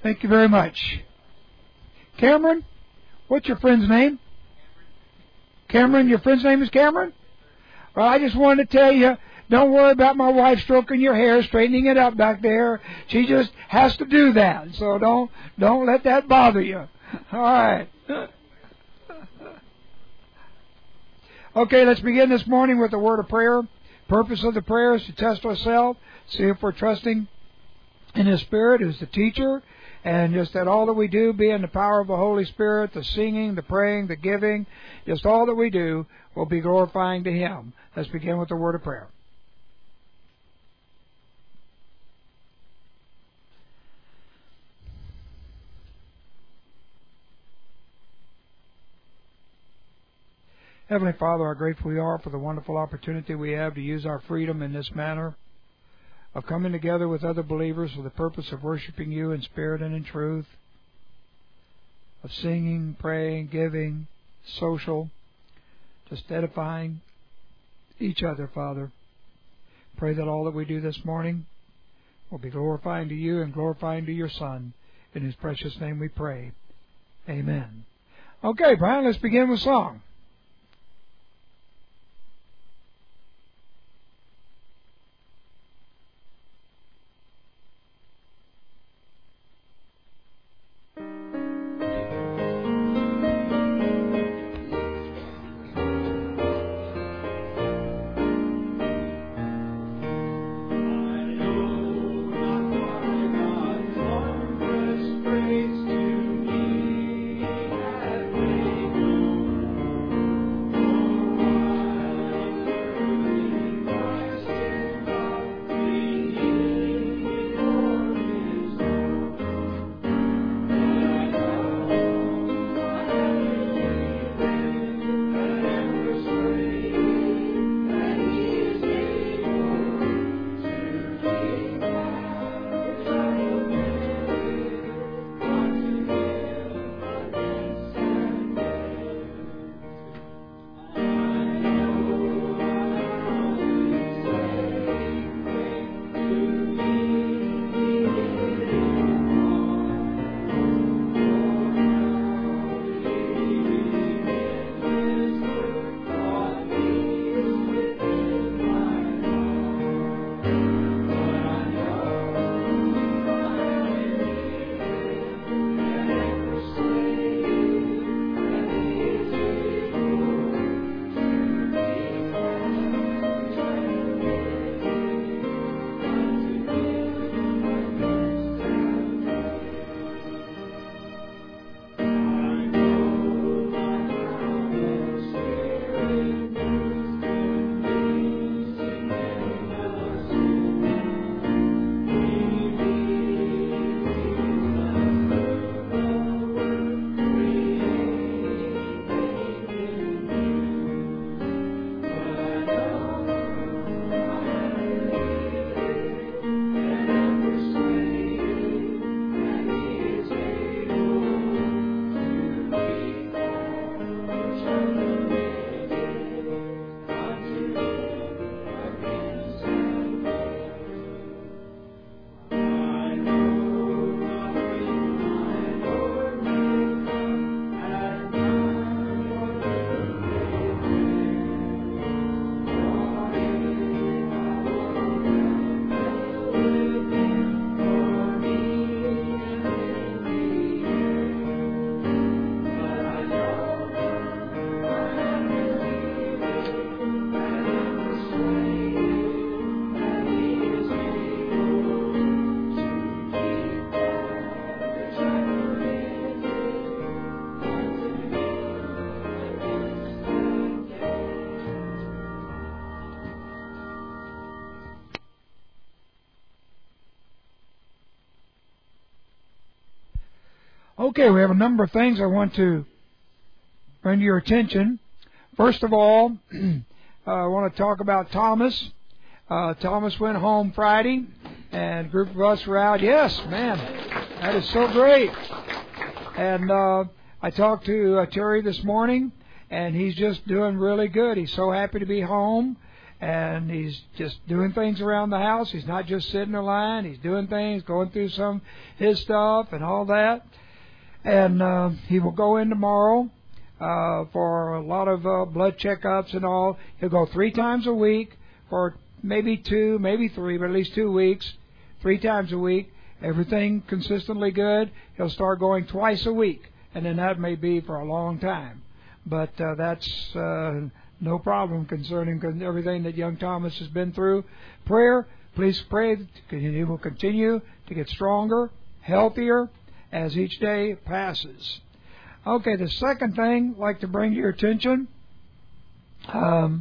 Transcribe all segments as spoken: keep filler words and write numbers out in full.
Thank you very much. Cameron, what's your friend's name? Cameron, your friend's name is Cameron? Well, I just wanted to tell you, don't worry about my wife stroking your hair, straightening it up back there. She just has to do that. So don't don't let that bother you. All right. Okay, let's begin this morning with a word of prayer. Purpose of the prayer is to test ourselves, see if we're trusting in His Spirit, who's the teacher, and just that all that we do be in the power of the Holy Spirit, the singing, the praying, the giving, just all that we do will be glorifying to Him. Let's begin with a word of prayer. Heavenly Father, how grateful we are for the wonderful opportunity we have to use our freedom in this manner of coming together with other believers for the purpose of worshiping You in spirit and in truth, of singing, praying, giving, social, just edifying each other, Father. Pray that all that we do this morning will be glorifying to You and glorifying to Your Son. In His precious name we pray. Amen. Okay, Brian, let's begin with song. Okay, we have a number of things I want to bring to your attention. First of all, uh, I want to talk about Thomas. Uh, Thomas went home Friday, and a group of us were out. Yes, man, that is so great. And uh, I talked to uh, Terry this morning, and he's just doing really good. He's so happy to be home, and he's just doing things around the house. He's not just sitting in a line. He's doing things, going through some his stuff and all that. And uh, he will go in tomorrow uh, for a lot of uh, blood checkups and all. He'll go three times a week for maybe two, maybe three, but at least two weeks, three times a week. Everything consistently good. He'll start going twice a week, and then that may be for a long time. But uh, that's uh, no problem concerning everything that young Thomas has been through. Prayer, please pray that he will continue to get stronger, healthier as each day passes. Okay, the second thing I'd like to bring to your attention, um,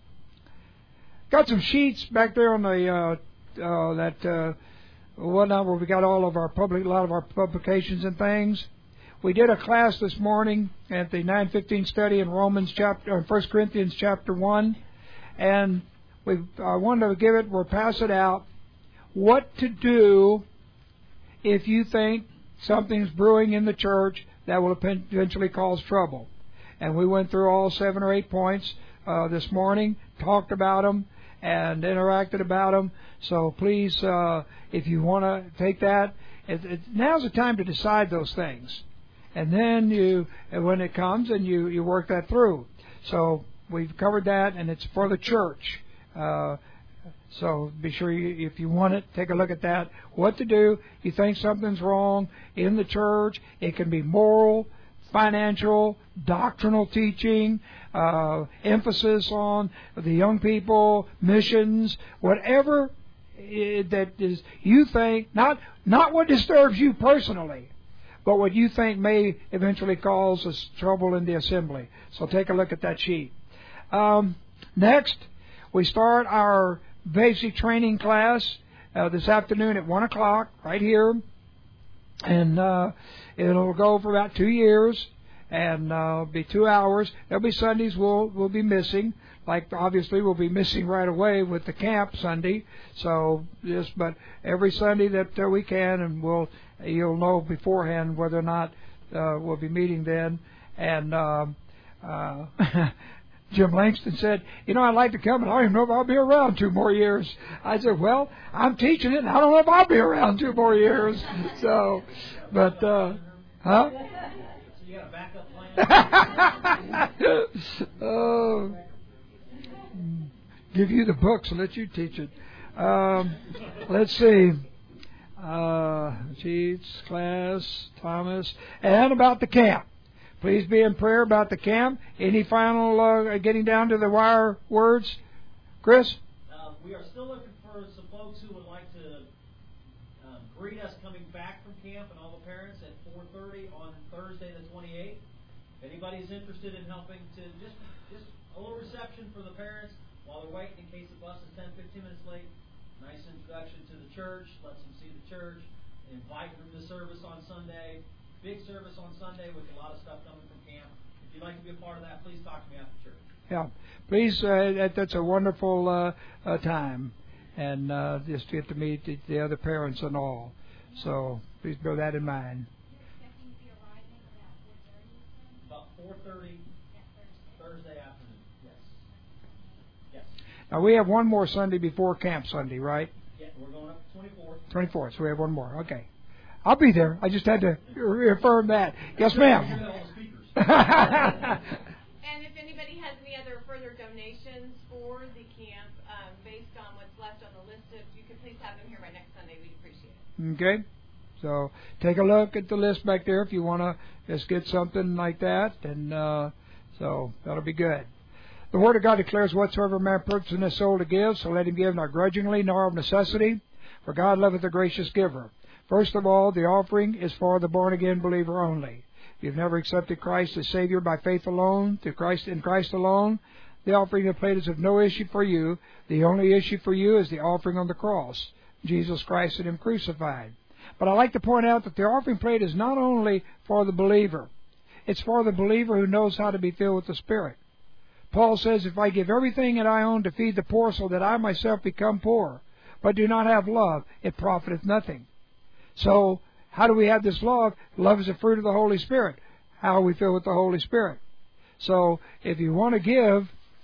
got some sheets back there on the uh, uh, that uh, whatnot where we got all of our public, a lot of our publications and things. We did a class this morning at the nine fifteen study in Romans chapter, or First Corinthians chapter one, and we I wanted to give it, we'll pass it out. What to do if you think something's brewing in the church that will eventually cause trouble. And we went through all seven or eight points uh, this morning, talked about them, and interacted about them. So please, uh, if you want to take that, it, it, now's the time to decide those things. And then you, when it comes, and you, you work that through. So we've covered that, and it's for the church. Uh, So be sure you, if you want it, take a look at that. What to do. You think something's wrong in the church. It can be moral, financial, doctrinal teaching, uh, emphasis on the young people, missions, whatever it, that is you think, not not what disturbs you personally, but what you think may eventually cause us trouble in the assembly. So take a look at that sheet. Um, next, we start our basic training class uh, this afternoon at one o'clock right here, and uh, it'll go for about two years, and uh, be two hours. There'll be Sundays we'll we'll be missing, like obviously we'll be missing right away with the camp Sunday. So just but every Sunday that uh, we can, and we'll you'll know beforehand whether or not uh, we'll be meeting then. And uh, uh, Jim Langston said, you know, I'd like to come, but I don't even know if I'll be around two more years. I said, well, I'm teaching it, and I don't know if I'll be around two more years. So, but, uh, huh? So you got a backup plan? Oh, give you the books and let you teach it. Um, let's see. Uh, Cheats, class, Thomas, and about the camp. Please be in prayer about the camp. Any final uh, getting down to the wire words? Chris? Uh, we are still looking for some folks who would like to um, greet us coming back from camp, and all the parents at four thirty on Thursday the twenty-eighth. If anybody's interested in helping to just just a little reception for the parents while they're waiting in case the bus is ten, fifteen minutes late. Nice introduction to the church. Lets them see the church. Invite them to service on Sunday. Big service on Sunday with a lot of stuff coming from camp. If you'd like to be a part of that, please talk to me after church. Yeah, please. Uh, that, that's a wonderful uh, uh, time, and uh, just get to meet the, the other parents and all. So please bear that in mind. About four thirty Thursday afternoon. Yes. Yes. Now we have one more Sunday before Camp Sunday, right? Yeah, we're going up to twenty-fourth. twenty-fourth. So we have one more. Okay. I'll be there. I just had to reaffirm that. Yes, ma'am. And if anybody has any other further donations for the camp, um, based on what's left on the list, if you could please have them here by next Sunday, we'd appreciate it. Okay. So take a look at the list back there if you want to just get something like that, and uh, so that'll be good. The Word of God declares, whatsoever man purposes in his soul to give, so let him give not grudgingly nor of necessity, for God loveth a gracious giver. First of all, the offering is for the born-again believer only. If you've never accepted Christ as Savior by faith alone, through Christ in Christ alone, the offering of plate is of no issue for you. The only issue for you is the offering on the cross, Jesus Christ and Him crucified. But I'd like to point out that the offering plate is not only for the believer. It's for the believer who knows how to be filled with the Spirit. Paul says, if I give everything that I own to feed the poor so that I myself become poor, but do not have love, it profiteth nothing. So, how do we have this love? Love is a fruit of the Holy Spirit. How are we filled with the Holy Spirit? So, if you want to give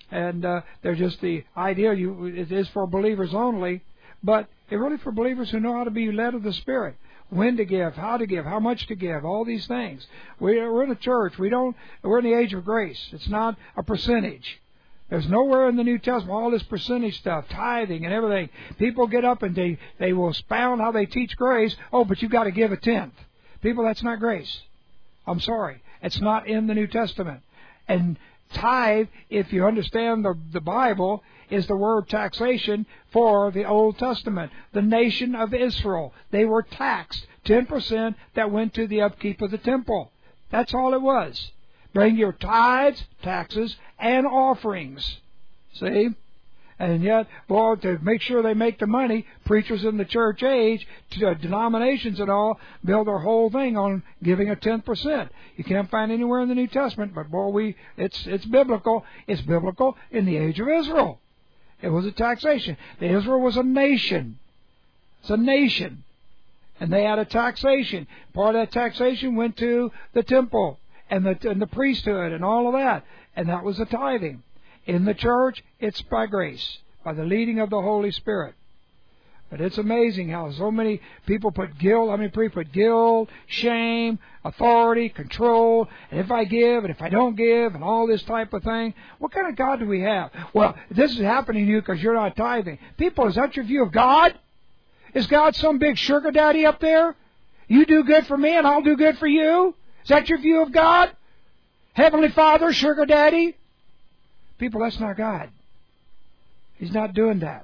and uh, they're just the idea. You, it is for believers only, but it's really for believers who know how to be led of the Spirit. When to give, how to give, how much to give, all these things. We're in a church. We don't. We're in the age of grace. It's not a percentage. There's nowhere in the New Testament all this percentage stuff, tithing and everything. People get up and they, they will expound how they teach grace. Oh, but you've got to give a tenth. People, that's not grace. I'm sorry. It's not in the New Testament. And tithe, if you understand the, the Bible, is the word taxation for the Old Testament. The nation of Israel, they were taxed ten percent that went to the upkeep of the temple. That's all it was. Bring your tithes, taxes, and offerings. See? And yet, boy, to make sure they make the money, preachers in the church age, to denominations and all, build their whole thing on giving a ten percent. You can't find anywhere in the New Testament, but boy, we it's it's biblical. It's biblical in the age of Israel. It was a taxation. Israel was a nation. It's a nation. And they had a taxation. Part of that taxation went to the temple and the, and the priesthood and all of that. And that was the tithing. In the church, it's by grace, by the leading of the Holy Spirit. But it's amazing how so many people put guilt, I mean, people put guilt, shame, authority, control, and if I give, and if I don't give, and all this type of thing. What kind of God do we have? Well, this is happening to you because you're not tithing. People, is that your view of God? Is God some big sugar daddy up there? You do good for me and I'll do good for you? Is that your view of God? Heavenly Father, sugar daddy? People, that's not God. He's not doing that.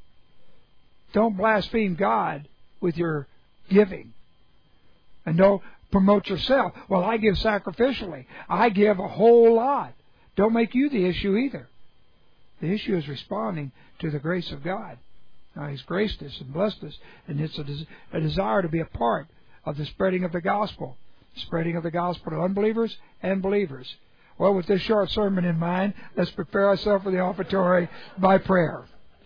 Don't blaspheme God with your giving. And don't promote yourself. Well, I give sacrificially. I give a whole lot. Don't make you the issue either. The issue is responding to the grace of God. Now, He's graced us and blessed us, and it's a, des- a desire to be a part of the spreading of the gospel, spreading of the gospel to unbelievers and believers. Well, with this short sermon in mind, let's prepare ourselves for the offertory by prayer.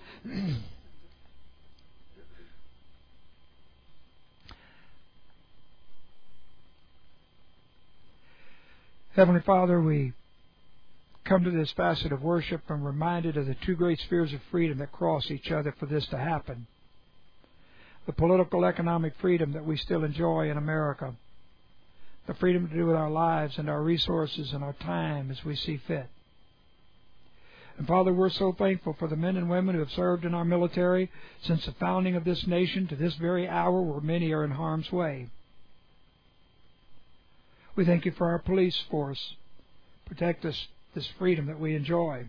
Heavenly Father, we come to this facet of worship and reminded of the two great spheres of freedom that cross each other for this to happen. The political economic freedom that we still enjoy in America. The freedom to do with our lives and our resources and our time as we see fit. And Father, we're so thankful for the men and women who have served in our military since the founding of this nation to this very hour where many are in harm's way. We thank you for our police force. Protect us, this freedom that we enjoy.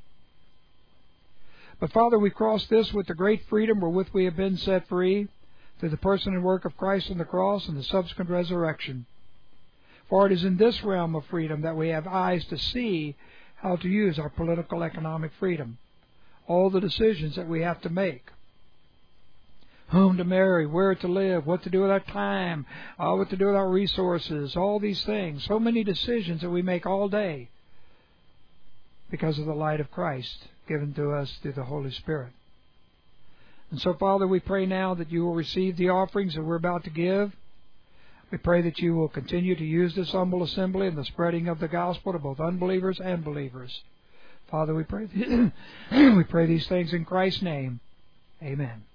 But Father, we cross this with the great freedom wherewith we have been set free through the person and work of Christ on the cross and the subsequent resurrection. For it is in this realm of freedom that we have eyes to see how to use our political economic freedom. All the decisions that we have to make. Whom to marry, where to live, what to do with our time, uh, what to do with our resources, all these things. So many decisions that we make all day because of the light of Christ given to us through the Holy Spirit. And so, Father, we pray now that you will receive the offerings that we're about to give. We pray that you will continue to use this humble assembly in the spreading of the gospel to both unbelievers and believers. Father, we pray, we pray these things in Christ's name. Amen.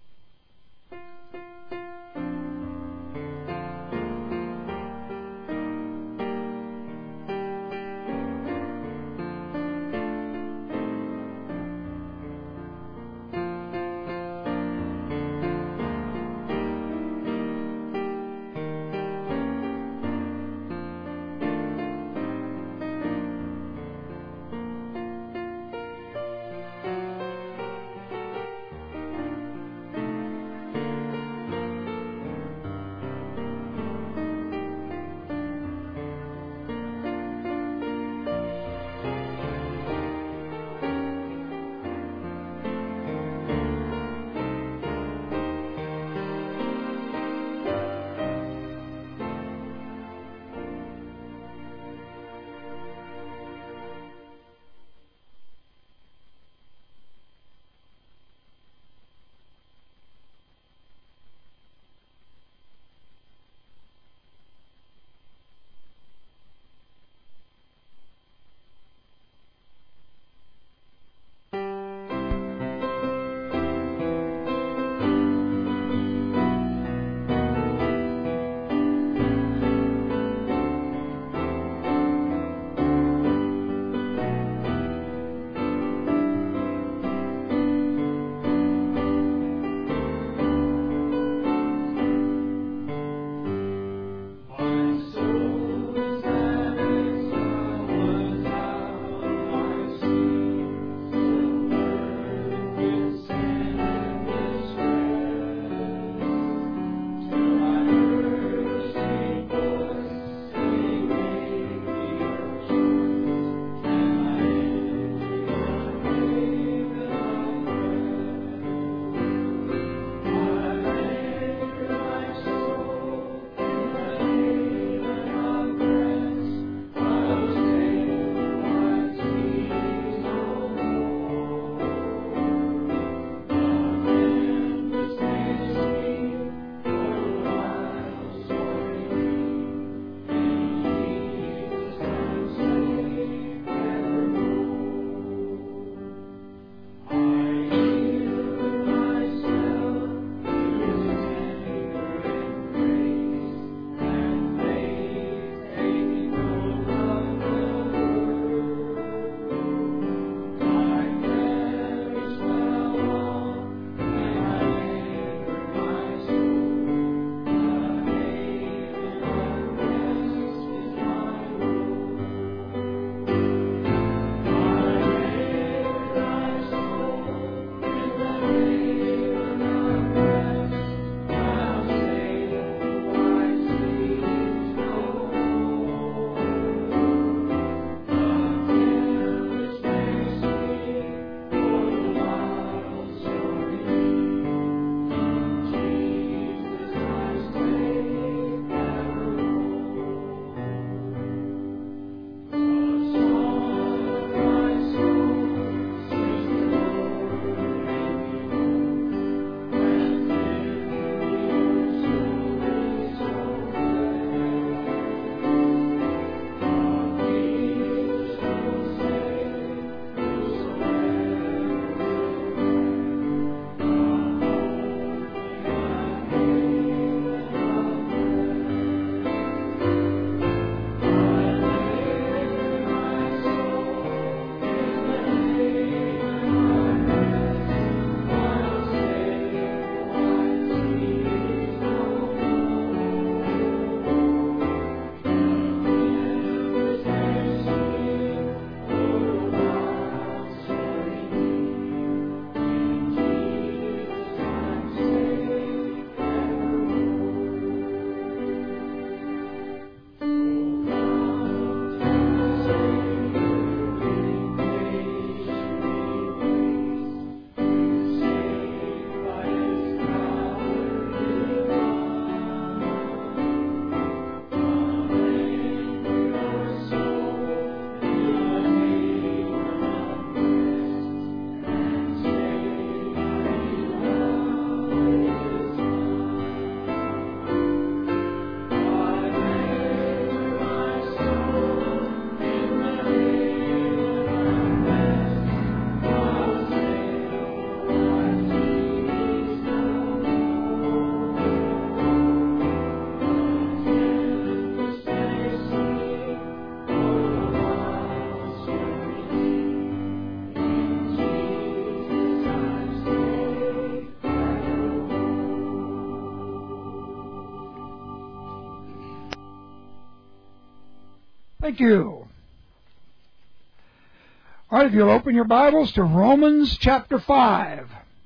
Thank you. All right, if you'll open your Bibles to Romans chapter five.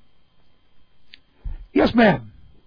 Yes, ma'am.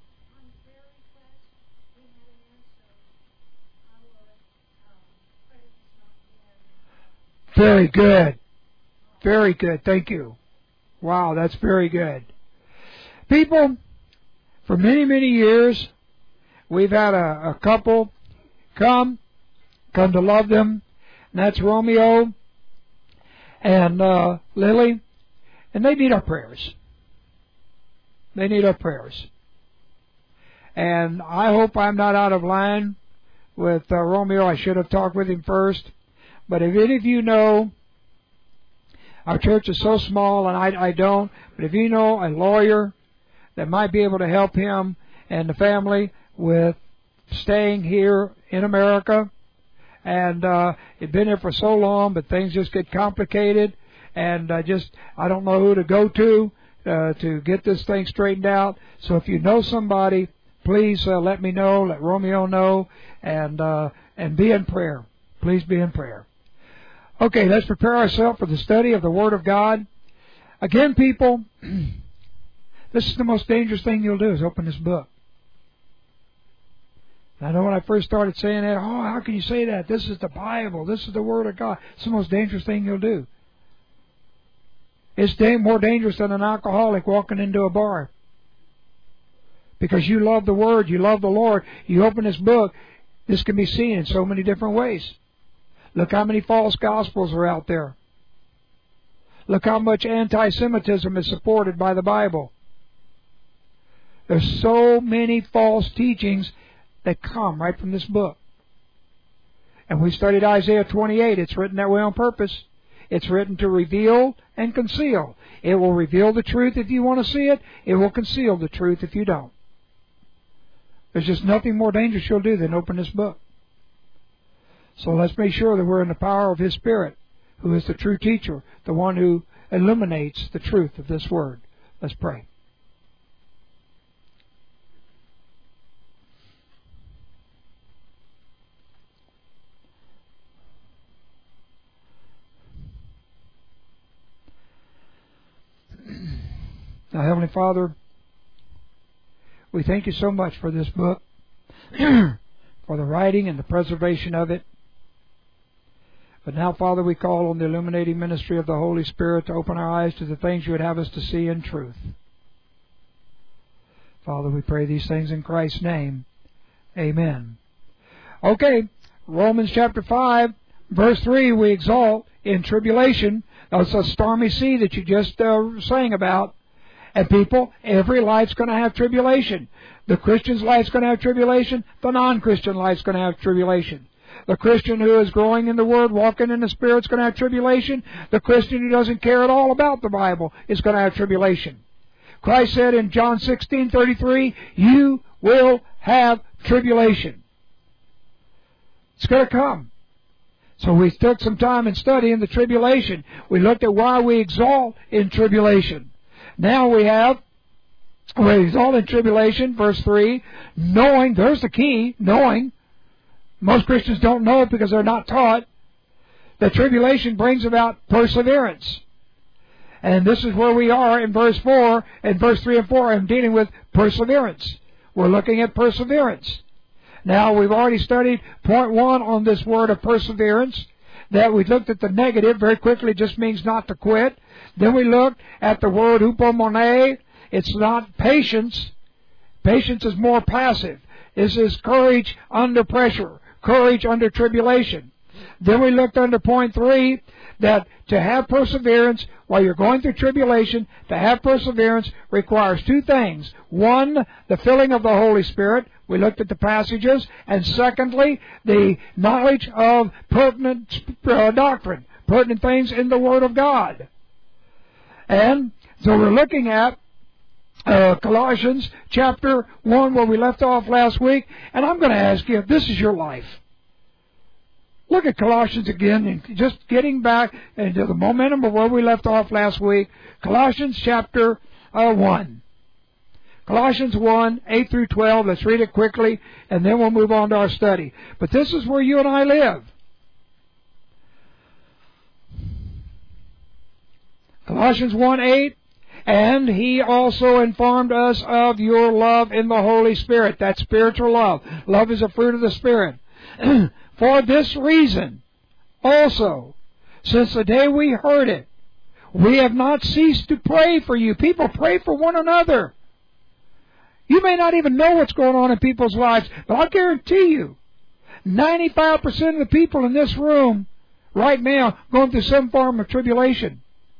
Very good. Very good. Thank you. Wow, that's very good. People, for many, many years, we've had a, a couple come, come to love them, and that's Romeo and uh, Lily, and they need our prayers. They need our prayers. And I hope I'm not out of line with uh, Romeo. I should have talked with him first. But if any of you know, our church is so small, and I, I don't, but if you know a lawyer that might be able to help him and the family with staying here in America, and uh, it's been here for so long, but things just get complicated, and I just, I don't know who to go to uh, to get this thing straightened out. So if you know somebody, please uh, let me know, let Romeo know, and uh, and be in prayer. Please be in prayer. Okay, let's prepare ourselves for the study of the Word of God. Again, people, this is the most dangerous thing you'll do, is open this book. I know when I first started saying that, oh, how can you say that? This is the Bible. This is the Word of God. It's the most dangerous thing you'll do. It's da- more dangerous than an alcoholic walking into a bar. Because you love the Word, you love the Lord, you open this book, this can be seen in so many different ways. Look how many false gospels are out there. Look how much anti-Semitism is supported by the Bible. There's so many false teachings that come right from this book. And we studied Isaiah twenty-eight. It's written that way on purpose. It's written to reveal and conceal. It will reveal the truth if you want to see it. It will conceal the truth if you don't. There's just nothing more dangerous you'll do than open this book. So let's make sure that we're in the power of His Spirit, who is the true teacher, the one who illuminates the truth of this Word. Let's pray. Now, Heavenly Father, we thank You so much for this book, for the writing and the preservation of it. But now, Father, we call on the illuminating ministry of the Holy Spirit to open our eyes to the things You would have us to see in truth. Father, we pray these things in Christ's name. Amen. Okay, Romans chapter five, verse three, we exalt in tribulation. Now, it's a stormy sea that you just uh, sang about. And people, every life's going to have tribulation. The Christian's life's going to have tribulation. The non-Christian life's going to have tribulation. The Christian who is growing in the Word, walking in the Spirit, is going to have tribulation. The Christian who doesn't care at all about the Bible is going to have tribulation. Christ said in John sixteen thirty-three, you will have tribulation. It's going to come. So we took some time in studying the tribulation. We looked at why we exalt in tribulation. Now we have, we exalt in tribulation, verse three, knowing, there's the key, knowing. Most Christians don't know it because they're not taught that tribulation brings about perseverance. And this is where we are in verse four, and verse three and four, I'm dealing with perseverance. We're looking at perseverance. Now, we've already studied point one on this word of perseverance, that we looked at the negative very quickly, just means not to quit. Then we looked at the word hupomone. It's not patience. Patience is more passive. This is courage under pressure, courage under tribulation. Then we looked under point three, that to have perseverance while you're going through tribulation, to have perseverance requires two things. One, the filling of the Holy Spirit. We looked at the passages. And secondly, the knowledge of pertinent uh, doctrine, pertinent things in the Word of God. And so we're looking at uh, Colossians chapter one, where we left off last week. And I'm going to ask you, if this is your life, look at Colossians again, and just getting back into the momentum of where we left off last week. Colossians chapter uh, one. Colossians one, eight through twelve. Let's read it quickly, and then we'll move on to our study. But this is where you and I live. Colossians one eight, and He also informed us of your love in the Holy Spirit. That's spiritual love. Love is a fruit of the Spirit. For this reason, also, since the day we heard it, we have not ceased to pray for you. People pray for one another. You may not even know what's going on in people's lives, but I'll guarantee you, ninety-five percent of the people in this room right now going through some form of tribulation.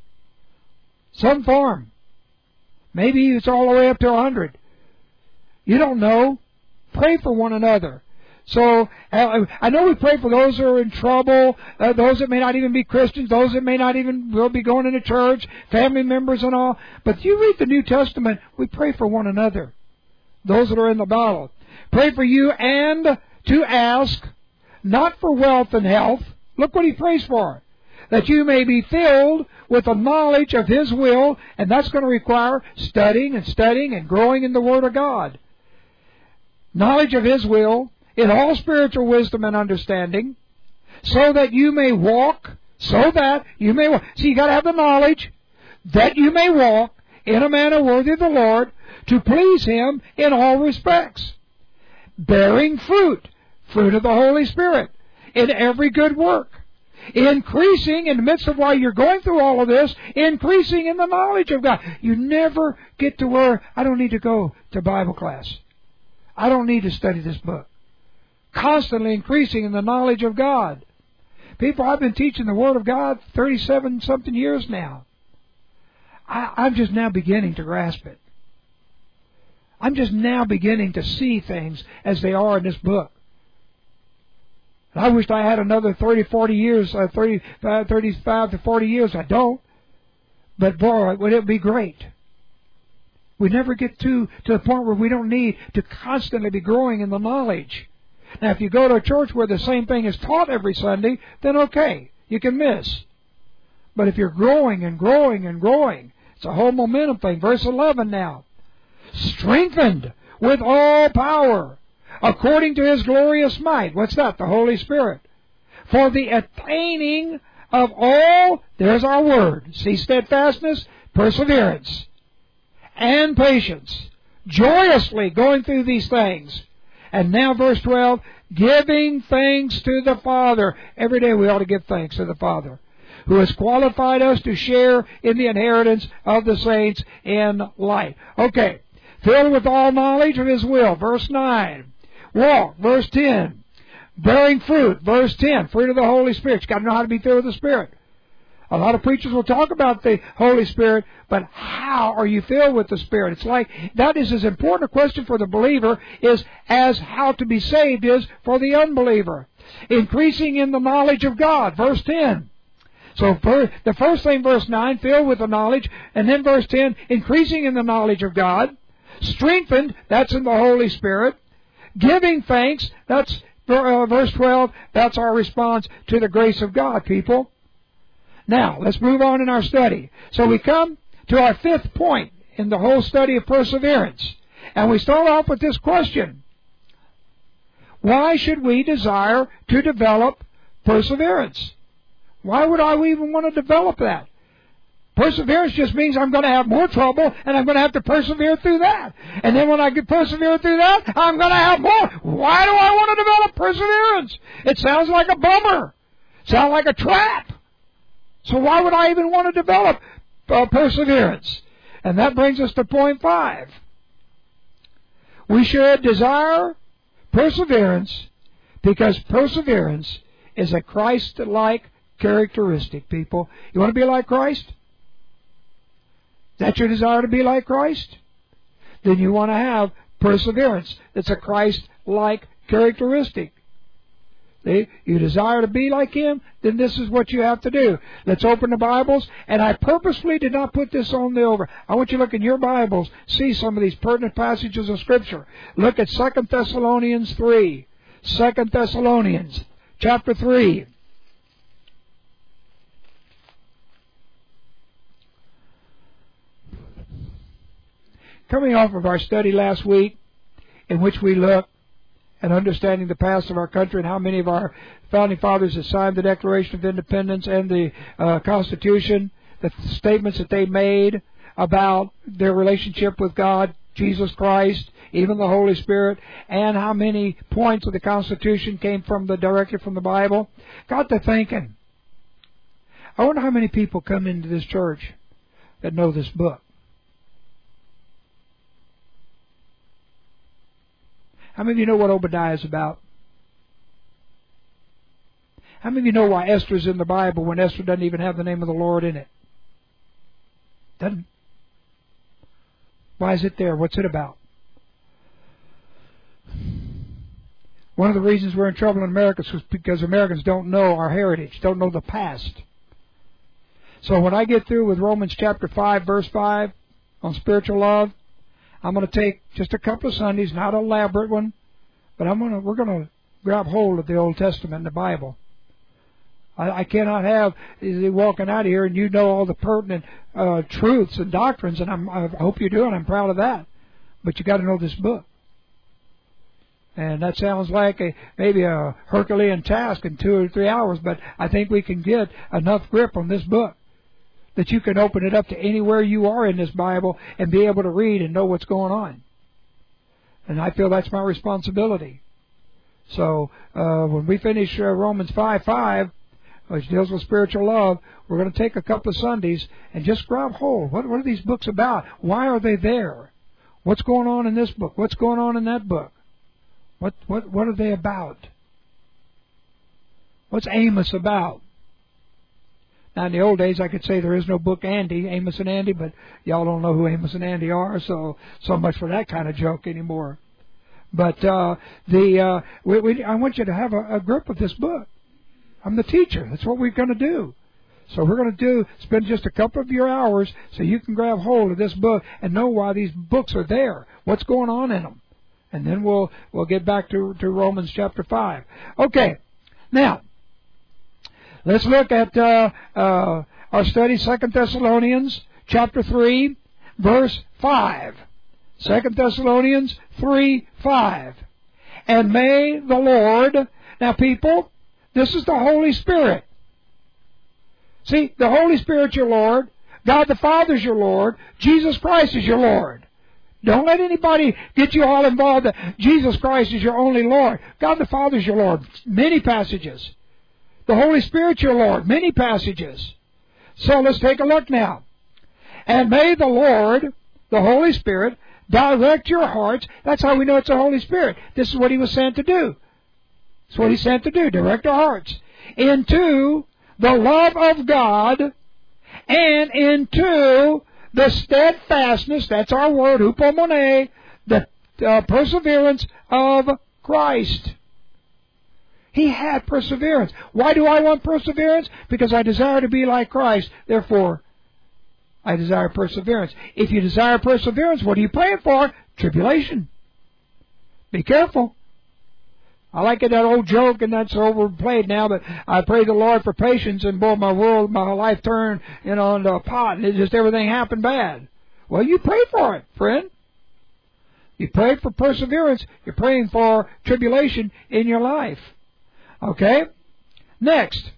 Some form. Maybe it's all the way up to a hundred. You don't know. Pray for one another. So, I know we pray for those who are in trouble, uh, those that may not even be Christians, those that may not even will be going into church, family members and all. But if you read the New Testament, we pray for one another. Those that are in the battle. Pray for you and to ask, not for wealth and health. Look what he prays for. That you may be filled with the knowledge of His will, and that's going to require studying and studying and growing in the Word of God. Knowledge of His will, in all spiritual wisdom and understanding, so that you may walk, so that you may walk. See, you got to have the knowledge that you may walk in a manner worthy of the Lord, to please Him in all respects, bearing fruit, fruit of the Holy Spirit, in every good work, increasing in the midst of while you're going through all of this, increasing in the knowledge of God. You never get to where, I don't need to go to Bible class. I don't need to study this book. Constantly increasing in the knowledge of God. People, I've been teaching the Word of God thirty-seven something years now. I, I'm just now beginning to grasp it. I'm just now beginning to see things as they are in this book. And I wished I had another thirty, forty years, uh, thirty, uh, thirty-five to forty years. I don't. But boy, would it be great. We never get to, to the point where we don't need to constantly be growing in the knowledge. Now, if you go to a church where the same thing is taught every Sunday, then okay, you can miss. But if you're growing and growing and growing, it's a whole momentum thing. Verse eleven now. Strengthened with all power, according to His glorious might. What's that? The Holy Spirit. For the attaining of all, there's our word. See, steadfastness, perseverance, and patience. Joyously going through these things. And now verse twelve, giving thanks to the Father. Every day we ought to give thanks to the Father, who has qualified us to share in the inheritance of the saints in light. Okay. Filled with all knowledge of His will. Verse nine. Walk. Verse ten. Bearing fruit. Verse ten. Fruit of the Holy Spirit. You've got to know how to be filled with the Spirit. A lot of preachers will talk about the Holy Spirit, but how are you filled with the Spirit? It's like, that is as important a question for the believer is as how to be saved is for the unbeliever. Increasing in the knowledge of God. Verse ten. So for the first thing, verse nine, filled with the knowledge, and then verse ten, increasing in the knowledge of God. Strengthened, that's in the Holy Spirit. Giving thanks, that's uh, verse twelve, that's our response to the grace of God, people. Now, let's move on in our study. So we come to our fifth point in the whole study of perseverance. And we start off with this question. Why should we desire to develop perseverance? Why would I even want to develop that? Perseverance just means I'm going to have more trouble, and I'm going to have to persevere through that. And then when I get persevere through that, I'm going to have more. Why do I want to develop perseverance? It sounds like a bummer. Sounds like a trap. So why would I even want to develop uh, perseverance? And that brings us to point five. We should desire perseverance because perseverance is a Christ-like characteristic, people. You want to be like Christ? Is that your desire to be like Christ? Then you want to have perseverance. It's a Christ-like characteristic. See? You desire to be like Him, then this is what you have to do. Let's open the Bibles. And I purposely did not put this on the over. I want you to look in your Bibles, see some of these pertinent passages of Scripture. Look at Second Thessalonians three. Second Thessalonians chapter three. Coming off of our study last week, in which we looked at understanding the past of our country and how many of our founding fathers have signed the Declaration of Independence and the uh, Constitution, the statements that they made about their relationship with God, Jesus Christ, even the Holy Spirit, and how many points of the Constitution came from the directly from the Bible, got to thinking, I wonder how many people come into this church that know this book. How many of you know what Obadiah is about? How many of you know why Esther's in the Bible when Esther doesn't even have the name of the Lord in it? Doesn't. Why is it there? What's it about? One of the reasons we're in trouble in America is because Americans don't know our heritage, don't know the past. So when I get through with Romans chapter five, verse five, on spiritual love, I'm going to take just a couple of Sundays, not an elaborate one, but I'm going to, we're going to grab hold of the Old Testament and the Bible. I, I cannot have you walking out of here and you know all the pertinent uh, truths and doctrines, and I'm, I hope you do, and I'm proud of that. But you got to know this book. And that sounds like a maybe a Herculean task in two or three hours, but I think we can get enough grip on this book that you can open it up to anywhere you are in this Bible and be able to read and know what's going on. And I feel that's my responsibility. So uh, when we finish uh, Romans five five, which deals with spiritual love, we're going to take a couple of Sundays and just grab hold. What, what are these books about? Why are they there? What's going on in this book? What's going on in that book? What what what are they about? What's Amos about? Now, in the old days, I could say there is no book Andy, Amos and Andy, but y'all don't know who Amos and Andy are, so so much for that kind of joke anymore. But uh, the uh, we, we, I want you to have a, a grip of this book. I'm the teacher. That's what we're going to do. So we're going to do spend just a couple of your hours so you can grab hold of this book and know why these books are there. What's going on in them. And then we'll we'll get back to, to Romans chapter five. Okay, now let's look at uh, uh, our study, Second Thessalonians chapter three, verse five. Second Thessalonians three five. And may the Lord, now people, this is the Holy Spirit. See, the Holy Spirit's your Lord, God the Father's your Lord, Jesus Christ is your Lord. Don't let anybody get you all involved that Jesus Christ is your only Lord. God the Father is your Lord. Many passages. The Holy Spirit's your Lord. Many passages. So let's take a look now. And may the Lord, the Holy Spirit, direct your hearts. That's how we know it's the Holy Spirit. This is what He was sent to do. That's what He's sent to do. Direct our hearts. Into the love of God and into the steadfastness, that's our word, hupomone, the uh, perseverance of Christ. He had perseverance. Why do I want perseverance? Because I desire to be like Christ. Therefore, I desire perseverance. If you desire perseverance, what are you praying for? Tribulation. Be careful. I like it, that old joke, and that's overplayed now, but I pray the Lord for patience, and boy, my world, my life turned, you know, into a pot, and it just everything happened bad. Well, you pray for it, friend. You pray for perseverance. You're praying for tribulation in your life. Okay? Next.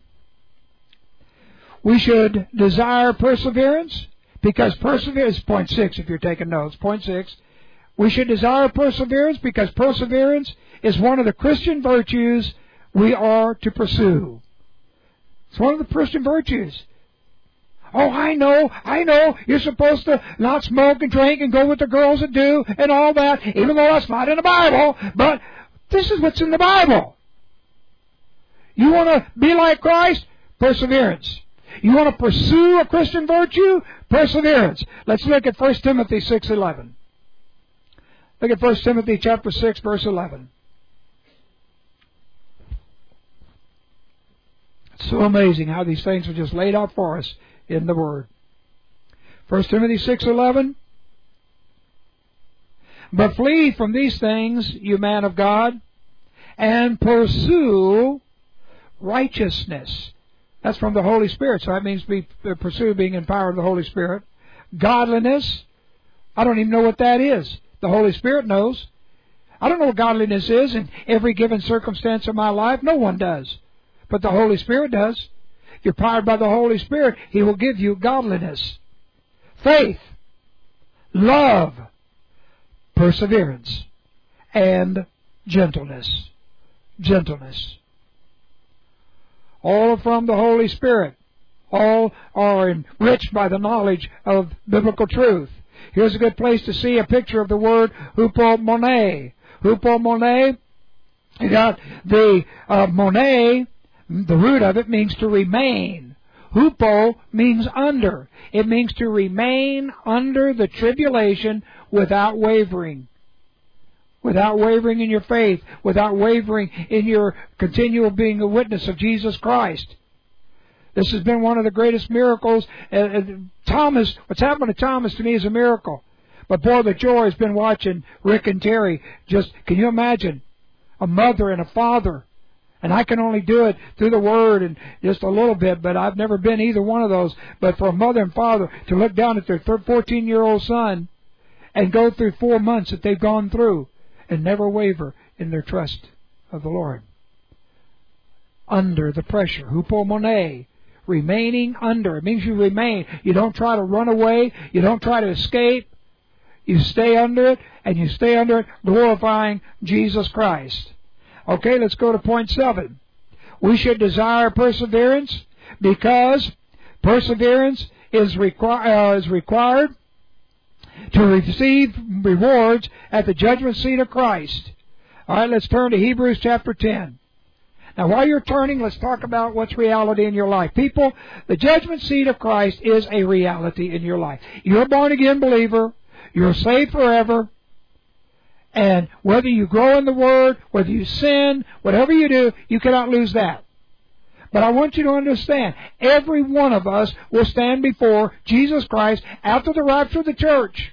We should desire perseverance, because perseverance, point six if you're taking notes, point six. We should desire perseverance because perseverance is one of the Christian virtues we are to pursue. It's one of the Christian virtues. Oh, I know, I know, you're supposed to not smoke and drink and go with the girls that do and all that, even though that's not in the Bible, but this is what's in the Bible. You want to be like Christ? Perseverance. You want to pursue a Christian virtue? Perseverance. Let's look at First Timothy six eleven. Look at First Timothy chapter six, verse eleven. It's so amazing how these things are just laid out for us in the Word. First Timothy six eleven. But flee from these things, you man of God, and pursue righteousness. That's from the Holy Spirit, so that means be, pursue being empowered of the Holy Spirit. Godliness. I don't even know what that is. The Holy Spirit knows. I don't know what godliness is in every given circumstance of my life. No one does. But the Holy Spirit does. you're powered by the Holy Spirit, He will give you godliness, faith, love, perseverance, and gentleness. Gentleness. All from the Holy Spirit. All are enriched by the knowledge of biblical truth. Here's a good place to see a picture of the word hupomone. Hupomone, you got the uh, mone, the root of it means to remain. Hupo means under. It means to remain under the tribulation without wavering. Without wavering in your faith. Without wavering in your continual being a witness of Jesus Christ. This has been one of the greatest miracles. Uh, Thomas, what's happened to Thomas to me is a miracle. But boy, the joy has been watching Rick and Terry. Just, can you imagine? A mother and a father. And I can only do it through the Word and just a little bit, but I've never been either one of those. But for a mother and father to look down at their fourteen-year-old son and go through four months that they've gone through and never waver in their trust of the Lord. Under the pressure. Hupomone. Remaining under. It means you remain. You don't try to run away. You don't try to escape. You stay under it, and you stay under it glorifying Jesus Christ. Okay, let's go to point seven. We should desire perseverance because perseverance is, requi- uh, is required to receive rewards at the judgment seat of Christ. All right, let's turn to Hebrews chapter ten. Now, while you're turning, let's talk about what's reality in your life. People, the judgment seat of Christ is a reality in your life. You're a born-again believer. You're saved forever. And whether you grow in the Word, whether you sin, whatever you do, you cannot lose that. But I want you to understand, every one of us will stand before Jesus Christ after the rapture of the church.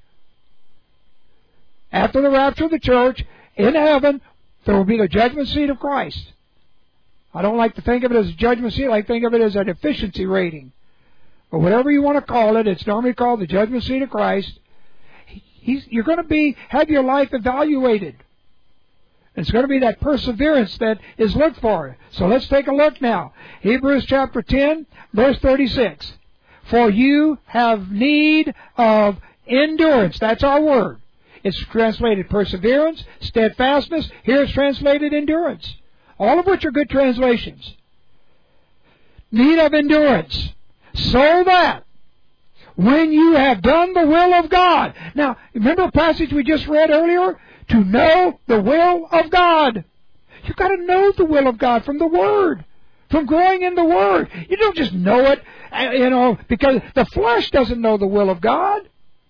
After the rapture of the church, in heaven, there will be the judgment seat of Christ. I don't like to think of it as a judgment seat. I like to think of it as an efficiency rating. But whatever you want to call it, it's normally called the judgment seat of Christ. He's, you're going to be have your life evaluated. It's going to be that perseverance that is looked for. So let's take a look now. Hebrews chapter ten, verse thirty-six. For you have need of endurance. That's our word. It's translated perseverance, steadfastness. Here it's translated endurance. All of which are good translations. Need of endurance. So that when you have done the will of God. Now, remember a passage we just read earlier? To know the will of God. You've got to know the will of God from the Word. From growing in the Word. You don't just know it, you know, because the flesh doesn't know the will of God.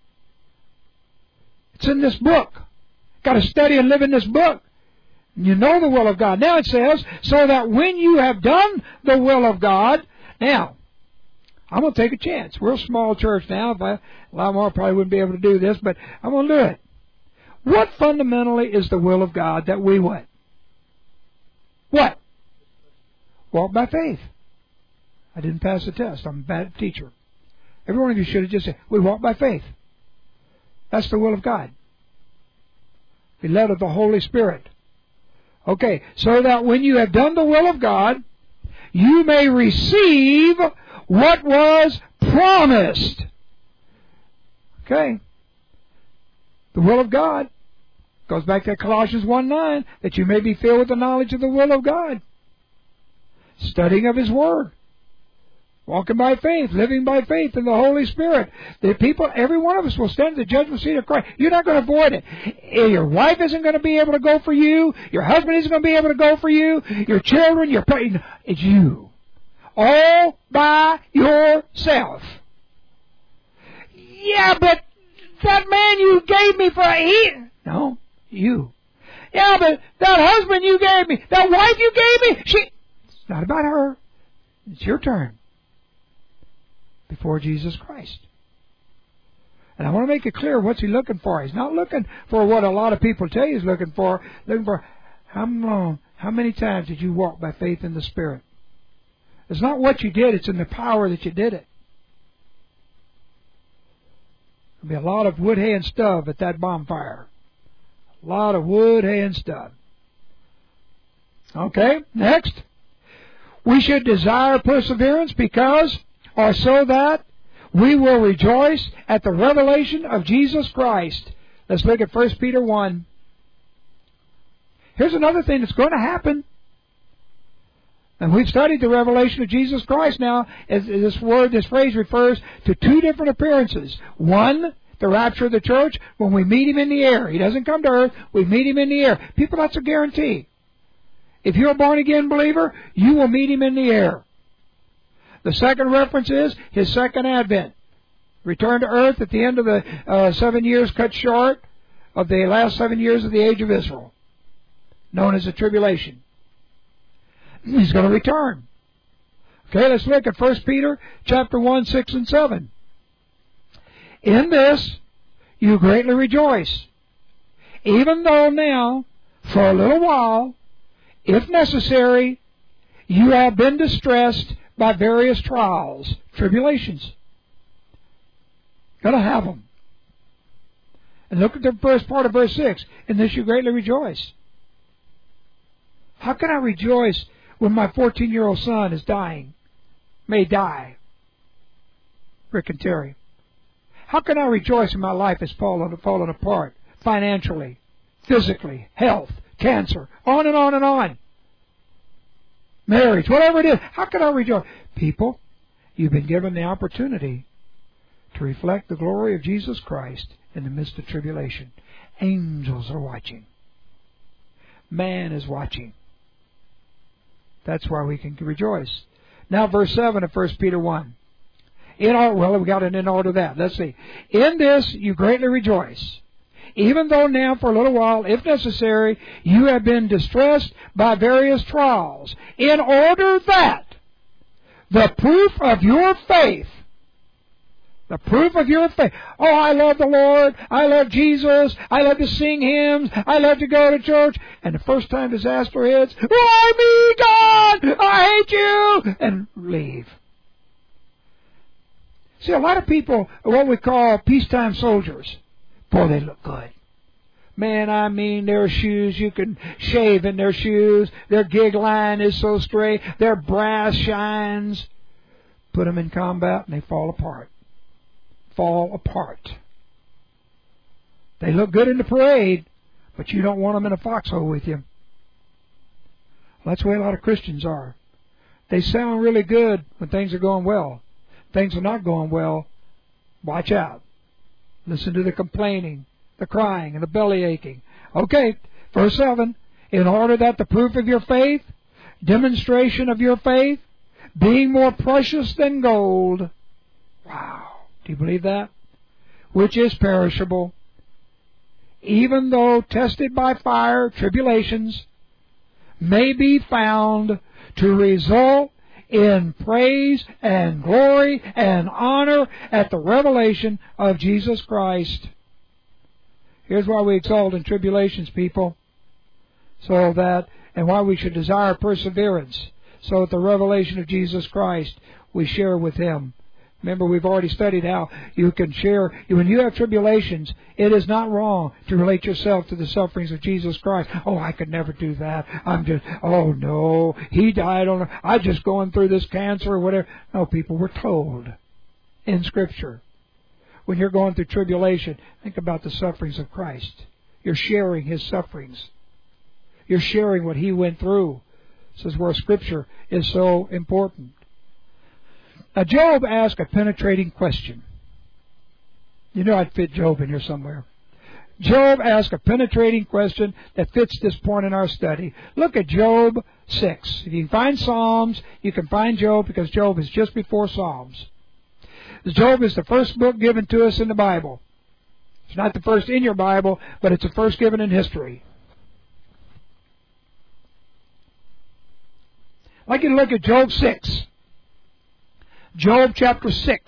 It's in this book. Got to study and live in this book. You know the will of God. Now it says, so that when you have done the will of God. Now, I'm going to take a chance. We're a small church now. If I, a lot more, I probably wouldn't be able to do this, but I'm going to do it. What fundamentally is the will of God that we what? What? Walk by faith. I didn't pass the test. I'm a bad teacher. Every one of you should have just said, we walk by faith. That's the will of God. Be led of the Holy Spirit. Okay, so that when you have done the will of God, you may receive what was promised. Okay. The will of God goes back to Colossians one nine, that you may be filled with the knowledge of the will of God. Studying of His Word. Walking by faith, living by faith in the Holy Spirit. The people, every one of us will stand at the judgment seat of Christ. You're not going to avoid it. Your wife isn't going to be able to go for you. Your husband isn't going to be able to go for you. Your children, your parents. It's you. All by yourself. Yeah, but that man you gave me for he. No, you. Yeah, but that husband you gave me, that wife you gave me, she. It's not about her. It's your turn. Before Jesus Christ. And I want to make it clear, what's He looking for? He's not looking for what a lot of people tell you He's looking for. Looking for how long, how many times did you walk by faith in the Spirit? It's not what you did, it's in the power that you did it. There'll be a lot of wood, hay, and stub at that bonfire. A lot of wood, hay, and stub. Okay, next. we should desire perseverance because, or so that, we will rejoice at the revelation of Jesus Christ. Let's look at First Peter one. Here's another thing that's going to happen. And we've studied the revelation of Jesus Christ now. As this word, this phrase refers to two different appearances. One, the rapture of the church, when we meet Him in the air. He doesn't come to earth, we meet Him in the air. People, that's a guarantee. If you're a born-again believer, you will meet Him in the air. The second reference is His second advent. Return to earth at the end of the uh, seven years cut short of the last seven years of the age of Israel, known as the tribulation. He's going to return. Okay, let's look at First Peter chapter one, six and seven. In this you greatly rejoice, even though now, for a little while, if necessary, you have been distressed by various trials, tribulations. Going to have them. And look at the first part of verse six. In this you greatly rejoice. How can I rejoice when my fourteen-year-old son is dying? May die. Rick and Terry. How can I rejoice when my life is fallen, fallen apart? Financially, physically, health, cancer, on and on and on. Marriage, whatever it is. How can I rejoice? People, you've been given the opportunity to reflect the glory of Jesus Christ in the midst of tribulation. Angels are watching. Man is watching. That's why we can rejoice. Now verse seven of First Peter one. In all, well, we got it in order that. Let's see. In this you greatly rejoice, even though now for a little while, if necessary, you have been distressed by various trials, in order that the proof of your faith, the proof of your faith. Oh, I love the Lord. I love Jesus. I love to sing hymns. I love to go to church. And the first time disaster hits, why me, God? I hate you. And leave. See, a lot of people are what we call peacetime soldiers. Boy, they look good. Man, I mean, their shoes, you can shave in their shoes. Their gig line is so straight. Their brass shines. Put them in combat and they fall apart. Fall apart. They look good in the parade, but you don't want them in a foxhole with you. That's the way a lot of Christians are. They sound really good when things are going well. Things are not going well. Watch out. Listen to the complaining, the crying, and the belly aching. Okay, verse seven. In order that the proof of your faith, demonstration of your faith, being more precious than gold. Wow. Do you believe that? Which is perishable, even though tested by fire, tribulations, may be found to result in praise and glory and honor at the revelation of Jesus Christ. Here's why we exalt in tribulations, people. So that, and why we should desire perseverance. So at the revelation of Jesus Christ, we share with Him. Remember, we've already studied how you can share. When you have tribulations, it is not wrong to relate yourself to the sufferings of Jesus Christ. Oh, I could never do that. I'm just, oh no, He died on, I'm just going through this cancer or whatever. No, people, we're told in Scripture, when you're going through tribulation, think about the sufferings of Christ. You're sharing His sufferings. You're sharing what He went through. This is where Scripture is so important. Now, Job asked a penetrating question. You know I'd fit Job in here somewhere. Job asked a penetrating question that fits this point in our study. Look at Job six. If you can find Psalms, you can find Job, because Job is just before Psalms. Job is the first book given to us in the Bible. It's not the first in your Bible, but it's the first given in history. I'd like you to look at Job six. Job chapter six.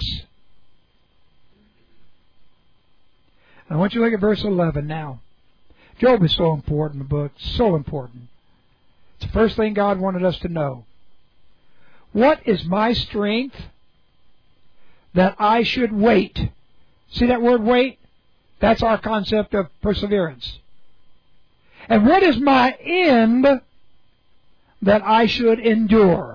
I want you to look at verse eleven now. Job is so important, the book. So important. It's the first thing God wanted us to know. What is my strength that I should wait? See that word wait? That's our concept of perseverance. And what is my end that I should endure?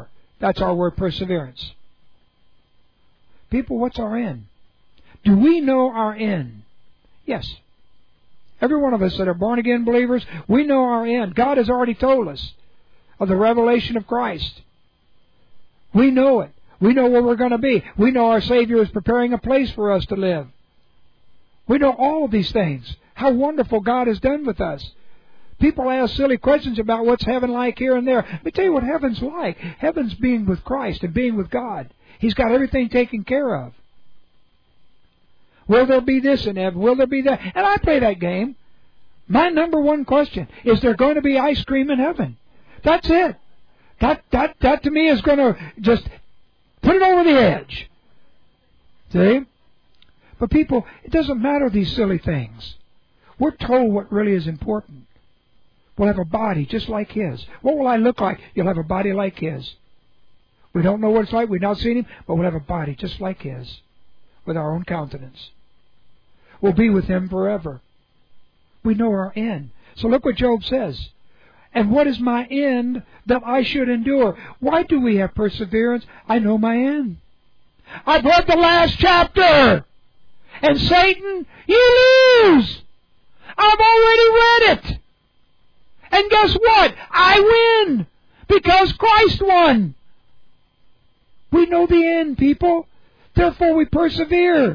That's our word, perseverance. People, what's our end? Do we know our end? Yes. Every one of us that are born-again believers, we know our end. God has already told us of the revelation of Christ. We know it. We know where we're going to be. We know our Savior is preparing a place for us to live. We know all of these things. How wonderful God has done with us. People ask silly questions about what's heaven like here and there. Let me tell you what heaven's like. Heaven's being with Christ and being with God. He's got everything taken care of. Will there be this in heaven? Will there be that? And I play that game. My number one question, is there going to be ice cream in heaven? That's it. That, that, that to me is going to just put it over the edge. See? But people, it doesn't matter these silly things. We're told what really is important. We'll have a body just like His. What will I look like? You'll have a body like His. We don't know what it's like. We've not seen Him, but we'll have a body just like His, with our own countenance. We'll be with Him forever. We know our end. So look what Job says. And what is my end that I should endure? Why do we have perseverance? I know my end. I've read the last chapter. And Satan, you lose. I've already read it. And guess what? I win. Because Christ won. We know the end, people. Therefore we persevere.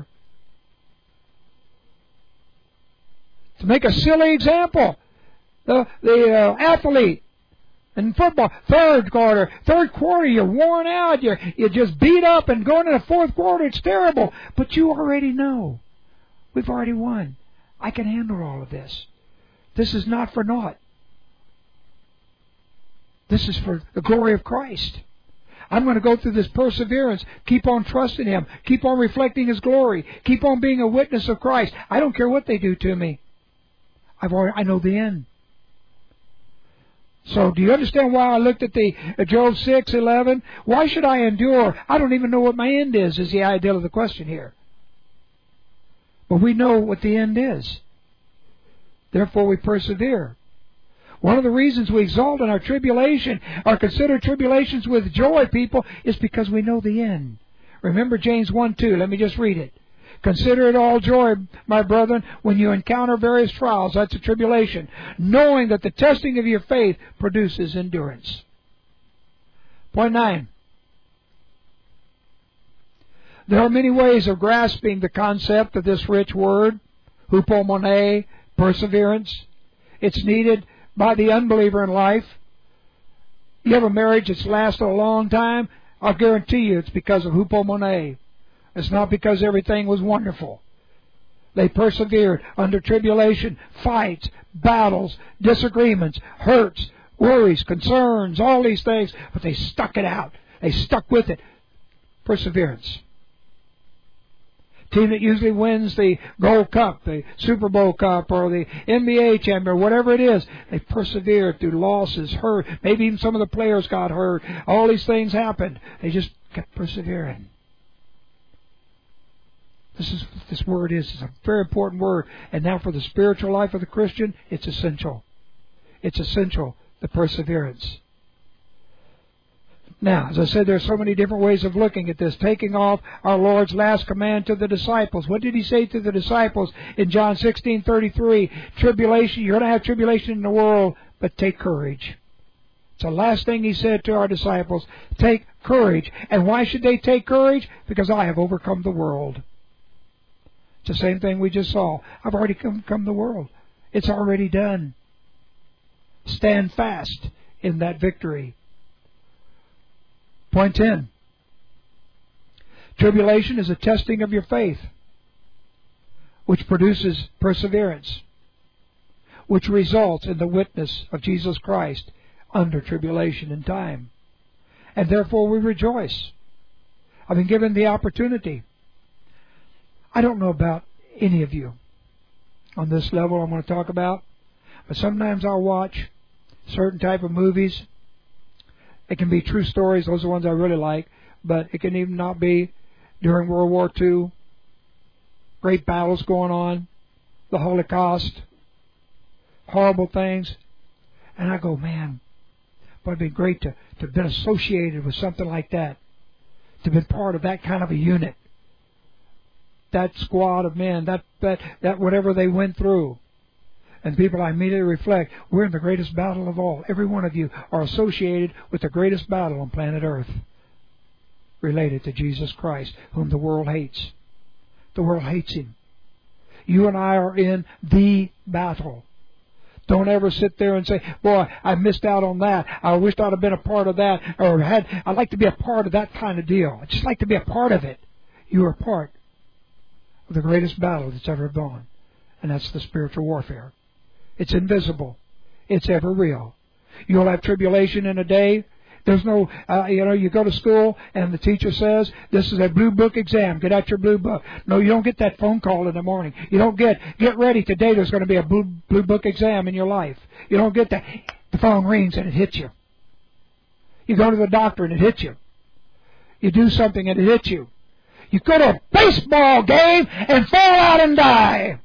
To make a silly example, the, the uh, athlete in football, third quarter, third quarter, you're worn out, you're, you're just beat up, and going into the fourth quarter, it's terrible. But you already know. We've already won. I can handle all of this. This is not for naught. This is for the glory of Christ. I'm going to go through this perseverance. Keep on trusting Him. Keep on reflecting His glory. Keep on being a witness of Christ. I don't care what they do to me. I've already, I know the end. So, do you understand why I looked at the uh, Job six eleven? Why should I endure? I don't even know what my end is, is the idea of the question here. But we know what the end is. Therefore we persevere. One of the reasons we exalt in our tribulation, or consider tribulations with joy, people, is because we know the end. Remember James one two. Let me just read it. Consider it all joy, my brethren, when you encounter various trials, that's a tribulation, knowing that the testing of your faith produces endurance. Point nine. There are many ways of grasping the concept of this rich word, hupomone, perseverance. It's needed by the unbeliever in life. You have a marriage that's lasted a long time, I'll guarantee you it's because of hupomone. It's not because everything was wonderful. They persevered under tribulation, fights, battles, disagreements, hurts, worries, concerns, all these things, but they stuck it out. They stuck with it. Perseverance. Team that usually wins the Gold Cup, the Super Bowl Cup, or the N B A champion, or whatever it is, they persevered through losses, hurt. Maybe even some of the players got hurt. All these things happened. They just kept persevering. This is what this word is. It's a very important word. And now for the spiritual life of the Christian, it's essential. It's essential, the perseverance. Now, as I said, there are so many different ways of looking at this. Taking off our Lord's last command to the disciples. What did He say to the disciples in John sixteen thirty-three? Tribulation, you're going to have tribulation in the world, but take courage. It's the last thing He said to our disciples. Take courage. And why should they take courage? Because I have overcome the world. It's the same thing we just saw. I've already overcome the world. It's already done. Stand fast in that victory. Point ten. Tribulation is a testing of your faith, which produces perseverance, which results in the witness of Jesus Christ under tribulation and time. And therefore we rejoice. I've been given the opportunity. I don't know about any of you on this level I'm going to talk about, but sometimes I'll watch certain type of movies. It can be true stories, those are the ones I really like, but it can even not be. During World War Two, great battles going on, the Holocaust, horrible things, and I go, man, But it'd be great to, to have been associated with something like that, to have been part of that kind of a unit, that squad of men, that, that, that whatever they went through. And people, I immediately reflect, we're in the greatest battle of all. Every one of you are associated with the greatest battle on planet Earth, related to Jesus Christ, whom the world hates. The world hates Him. You and I are in the battle. Don't ever sit there and say, boy, I missed out on that. I wished I'd have been a part of that. Or had, I'd like to be a part of that kind of deal. I'd just like to be a part of it. You are part of the greatest battle that's ever gone. And that's the spiritual warfare. It's invisible. It's ever real. You'll have tribulation in a day. There's no, uh, you know, you go to school and the teacher says, this is a blue book exam. Get out your blue book. No, you don't get that phone call in the morning. You don't get, get ready. Today there's going to be a blue, blue book exam in your life. You don't get that. The phone rings and it hits you. You go to the doctor and it hits you. You do something and it hits you. You go to a baseball game and fall out and die.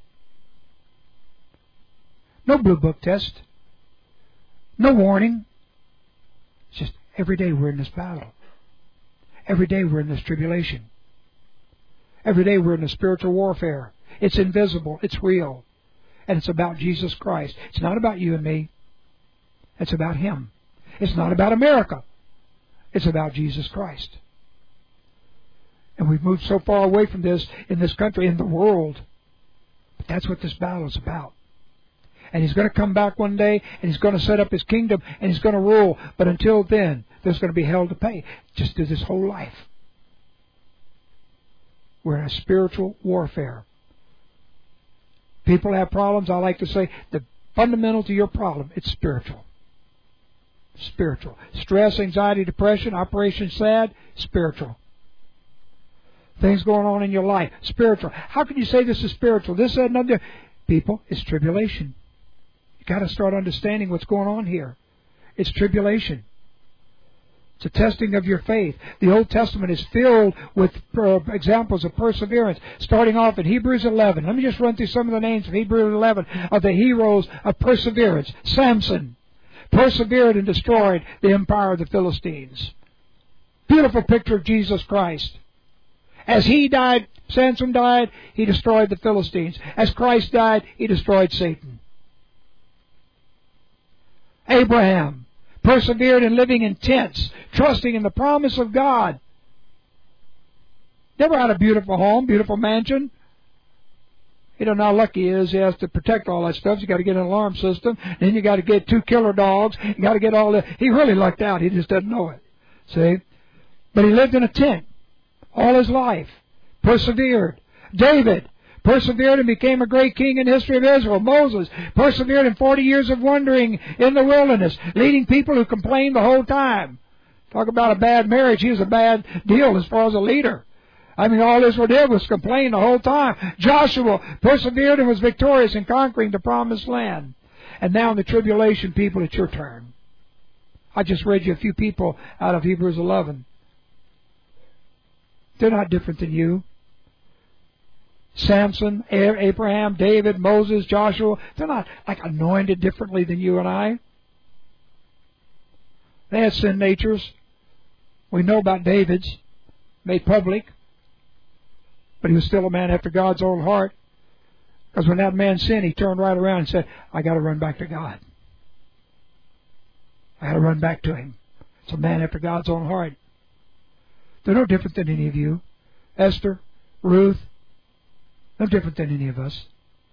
No blue book test. No warning. It's just every day we're in this battle. Every day we're in this tribulation. Every day we're in the spiritual warfare. It's invisible. It's real. And it's about Jesus Christ. It's not about you and me. It's about Him. It's not about America. It's about Jesus Christ. And we've moved so far away from this in this country, in the world. But that's what this battle is about. And He's going to come back one day, and He's going to set up His kingdom, and He's going to rule. But until then, there's going to be hell to pay. Just through this whole life. We're in a spiritual warfare. People have problems. I like to say, the fundamental to your problem, it's spiritual. Spiritual. Stress, anxiety, depression, Operation SAD, spiritual. Things going on in your life, spiritual. How can you say this is spiritual? This, that, and other. People, it's tribulation. You've got to start understanding what's going on here. It's tribulation. It's a testing of your faith. The Old Testament is filled with uh, examples of perseverance. Starting off in Hebrews eleven. Let me just run through some of the names of Hebrews eleven of the heroes of perseverance. Samson persevered and destroyed the empire of the Philistines. Beautiful picture of Jesus Christ. As he died, Samson died, he destroyed the Philistines. As Christ died, he destroyed Satan. Abraham persevered in living in tents, trusting in the promise of God. Never had a beautiful home, beautiful mansion. You don't know how lucky he is. He has to protect all that stuff. You got to get an alarm system. Then you got to get two killer dogs. You got to get all that. He really lucked out. He just doesn't know it. See? But he lived in a tent all his life. Persevered. David persevered and became a great king in the history of Israel. Moses persevered in forty years of wandering in the wilderness, leading people who complained the whole time. Talk about a bad marriage. He was a bad deal as far as a leader. I mean, all Israel did was complain the whole time. Joshua persevered and was victorious in conquering the promised land. And now in the tribulation, people, it's your turn. I just read you a few people out of Hebrews eleven. They're not different than you. Samson, Abraham, David, Moses, Joshua, they're not like anointed differently than you and I. They had sin natures. We know about David's, made public. But he was still a man after God's own heart. Because when that man sinned, he turned right around and said, I got to run back to God. I got to run back to Him. It's a man after God's own heart. They're no different than any of you. Esther, Ruth, no different than any of us.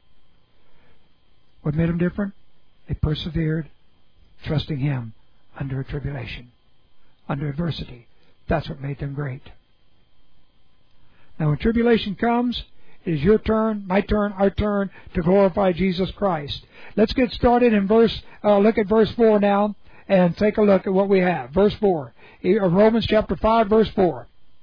What made them different? They persevered, trusting Him under a tribulation, under adversity. That's what made them great. Now when tribulation comes, it is your turn, my turn, our turn to glorify Jesus Christ. Let's get started in verse, uh, look at verse four now and take a look at what we have. Verse four. Romans chapter five, verse four.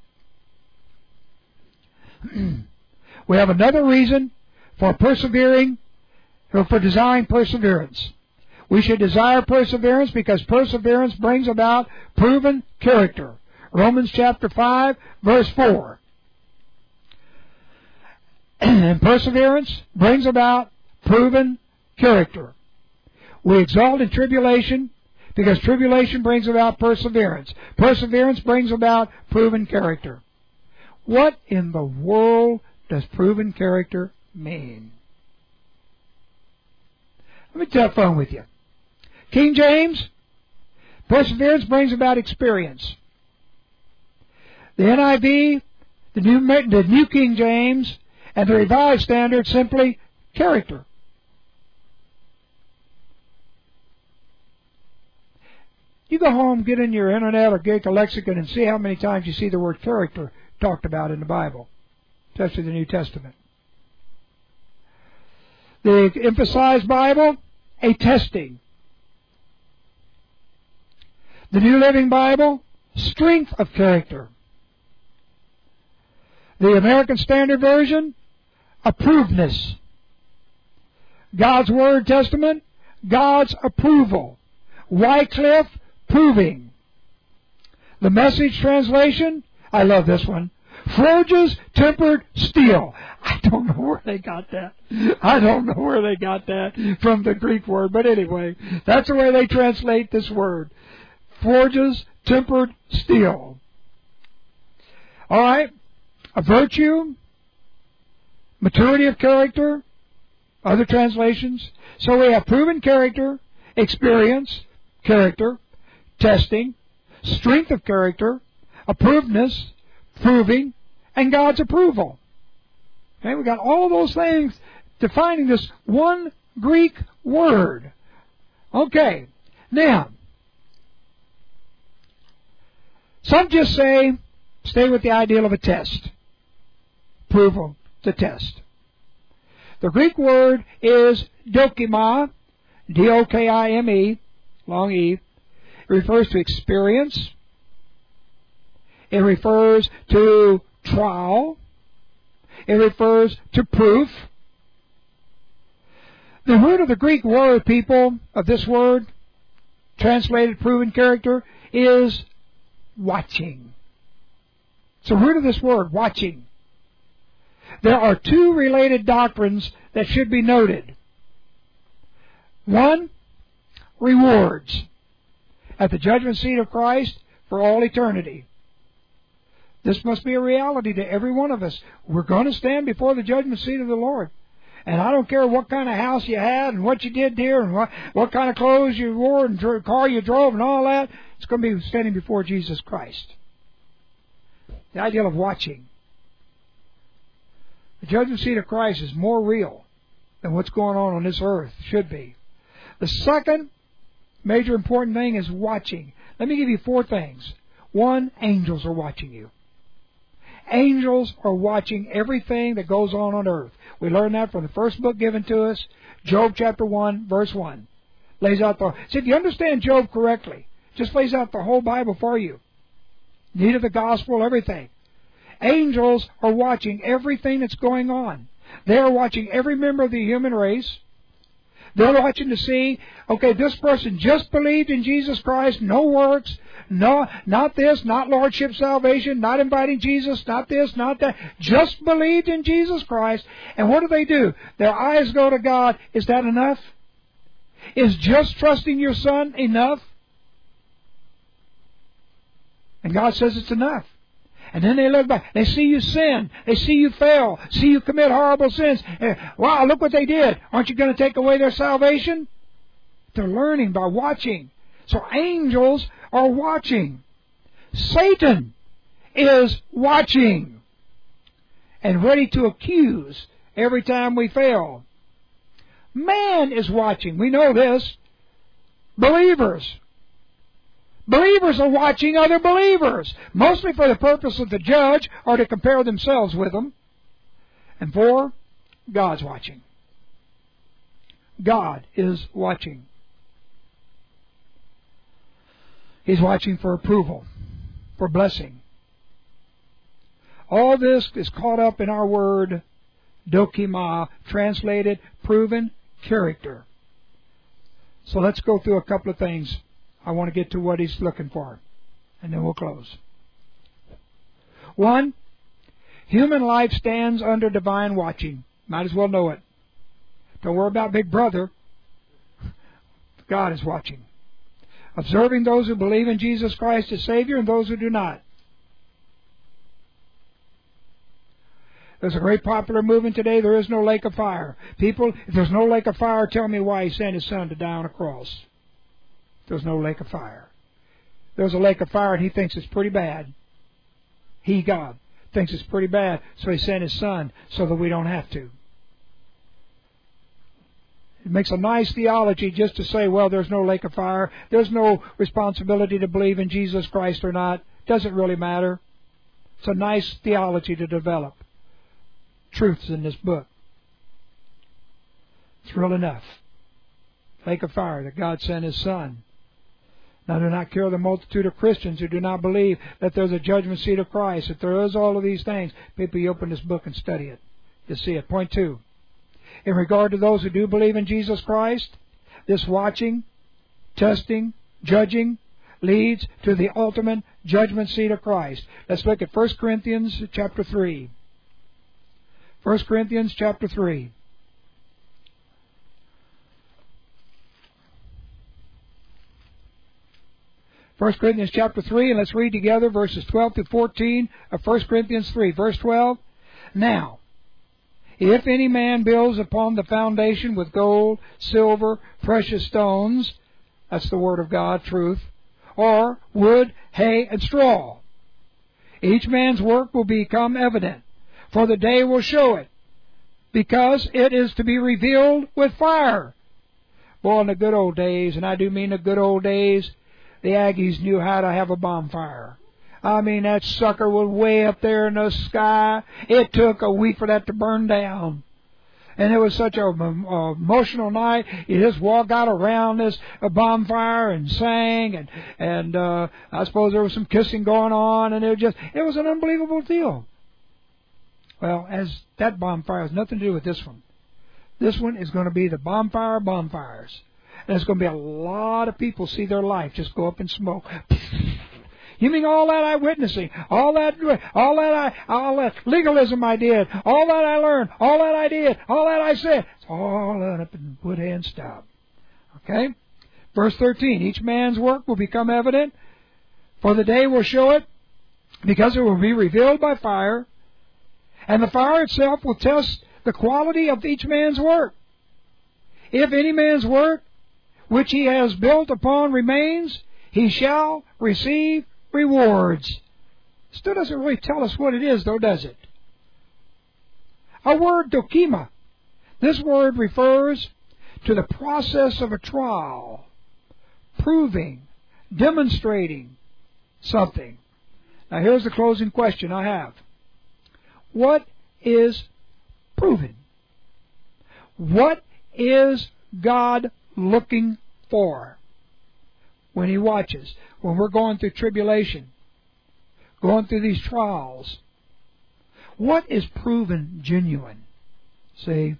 We have another reason for persevering, or for desiring perseverance. We should desire perseverance because perseverance brings about proven character. Romans chapter five, verse four. And perseverance brings about proven character. We exalt in tribulation Because tribulation brings about perseverance. Perseverance brings about proven character. What in the world does proven character mean? Let me have fun with you. King James, perseverance brings about experience. The N I V, the New, the New King James, and the Revised Standard, simply character. You go home, get in your internet or get a lexicon and see how many times you see the word character talked about in the Bible, especially the New Testament. The emphasized Bible, a testing. The New Living Bible, strength of character. The American Standard Version, approvedness. God's Word Testament, God's approval. Wycliffe, proving. The Message translation, I love this one, forges tempered steel. I don't know where they got that. I don't know where they got that from the Greek word, but anyway, that's the way they translate this word. Forges tempered steel. All right, a virtue, maturity of character, other translations. So we have proven character, experience, character, testing, strength of character, approvedness, proving, and God's approval. Okay, we got all those things defining this one Greek word. Okay, now, some just say, stay with the ideal of a test. Approval, the test. The Greek word is dokima, D O K I M E, long E. It refers to experience. It refers to trial. It refers to proof. The root of the Greek word, people, of this word, translated proven character, is watching. It's the root of this word, watching. There are two related doctrines that should be noted. One, rewards at the judgment seat of Christ for all eternity. This must be a reality to every one of us. We're going to stand before the judgment seat of the Lord. And I don't care what kind of house you had and what you did there and what, what kind of clothes you wore and dr- car you drove and all that. It's going to be standing before Jesus Christ. The idea of watching. The judgment seat of Christ is more real than what's going on on this earth. Should be. The second major important thing is watching. Let me give you four things. One, angels are watching you. Angels are watching everything that goes on on earth. We learn that from the first book given to us, Job chapter one, verse one. Lays out the... See, if you understand Job correctly, just lays out the whole Bible for you. Need of the gospel, everything. Angels are watching everything that's going on. They are watching every member of the human race. They're watching to see, okay, this person just believed in Jesus Christ, no works, no, not this, not lordship salvation, not inviting Jesus, not this, not that, just believed in Jesus Christ. And what do they do? Their eyes go to God. Is that enough? Is just trusting your Son enough? And God says it's enough. And then they look back. They see you sin. They see you fail. See you commit horrible sins. And, wow, look what they did. Aren't you going to take away their salvation? They're learning by watching. So angels are watching. Satan is watching and ready to accuse every time we fail. Man is watching. We know this. Believers. Believers are watching other believers, mostly for the purpose of the judge or to compare themselves with them. And four, God's watching. God is watching. He's watching for approval, for blessing. All this is caught up in our word, dokima, translated, proven character. So let's go through a couple of things. I want to get to what he's looking for, and then we'll close. One, human life stands under divine watching. Might as well know it. Don't worry about Big Brother. God is watching. observing those who believe in Jesus Christ as Savior and those who do not. There's a great popular movement today, there is no lake of fire. People, if there's no lake of fire, tell me why He sent His Son to die on a cross. There's no lake of fire. There's a lake of fire and He thinks it's pretty bad. He, God, thinks it's pretty bad, so He sent His Son so that we don't have to. It makes a nice theology just to say, well, there's no lake of fire. There's no responsibility to believe in Jesus Christ or not. Doesn't really matter. It's a nice theology to develop. Truths in this book. It's real enough. Lake of fire that God sent His Son. Now do not cure the multitude of Christians who do not believe that there's a judgment seat of Christ, that there is all of these things. People, you open this book and study it. You'll see it. Point two. In regard to those who do believe in Jesus Christ, this watching, testing, judging leads to the ultimate judgment seat of Christ. Let's look at First Corinthians chapter three. First Corinthians chapter three. First Corinthians chapter three, and let's read together verses twelve to fourteen of First Corinthians three. Verse twelve. Now, if any man builds upon the foundation with gold, silver, precious stones, that's the word of God, truth, or wood, hay, and straw, each man's work will become evident, for the day will show it, because it is to be revealed with fire. Boy, in the good old days, and I do mean the good old days, the Aggies knew how to have a bonfire. I mean, that sucker was way up there in the sky. It took a week for that to burn down. And it was such an emotional night. You just walked out around this bonfire and sang, and and uh, I suppose there was some kissing going on, and it was just it was an unbelievable deal. Well, as that bonfire has nothing to do with this one. This one is going to be the bonfire of bonfires. And there's going to be a lot of people see their life just go up in smoke. You mean all that I witnessing, all that, all that I, all that legalism I did, all that I learned, all that I did, all that I said, it's all up in wood, hay, and stub. Okay? Verse thirteen, each man's work will become evident, for the day will show it, because it will be revealed by fire, and the fire itself will test the quality of each man's work. If any man's work, which he has built upon, remains, he shall receive rewards. Still doesn't really tell us what it is, though, does it? Our word dokima. This word refers to the process of a trial, proving, demonstrating something. Now here's the closing question I have. What is proven? What is God looking for when He watches? When we're going through tribulation, going through these trials, what is proven genuine? See?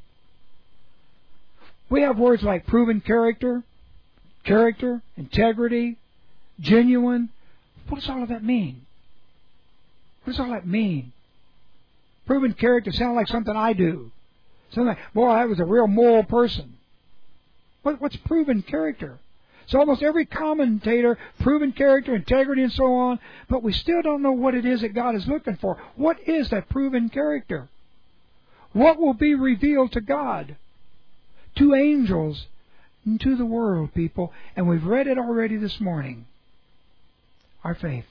We have words like proven character, character, integrity, genuine. What does all of that mean? What does all that mean? Proven character sounds like something I do. Something like, boy, I was a real moral person. What, what's proven character? So almost every commentator, proven character, integrity, and so on, but we still don't know what it is that God is looking for. What is that proven character? What will be revealed to God, to angels, and to the world, people? And we've read it already this morning. Our faith.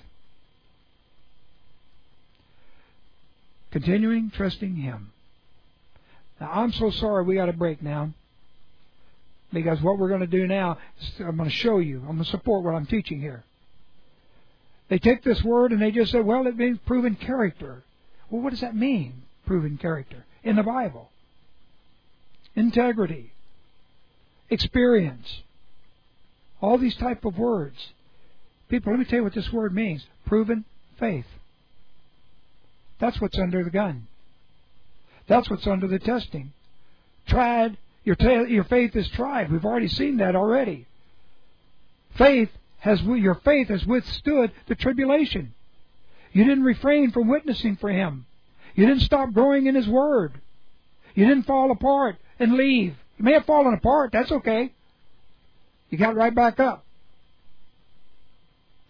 Continuing trusting Him. Now, I'm so sorry we got a break now. Because what we're going to do now is I'm going to show you. I'm going to support what I'm teaching here. They take this word and they just say, well, it means proven character. Well, what does that mean, proven character? In the Bible. Integrity. Experience. All these type of words. People, let me tell you what this word means. Proven faith. That's what's under the gun. That's what's under the testing. Tried. Your, ta- your faith is tried. We've already seen that already. Faith has your faith has withstood the tribulation. You didn't refrain from witnessing for Him. You didn't stop growing in His Word. You didn't fall apart and leave. You may have fallen apart. That's okay. You got right back up.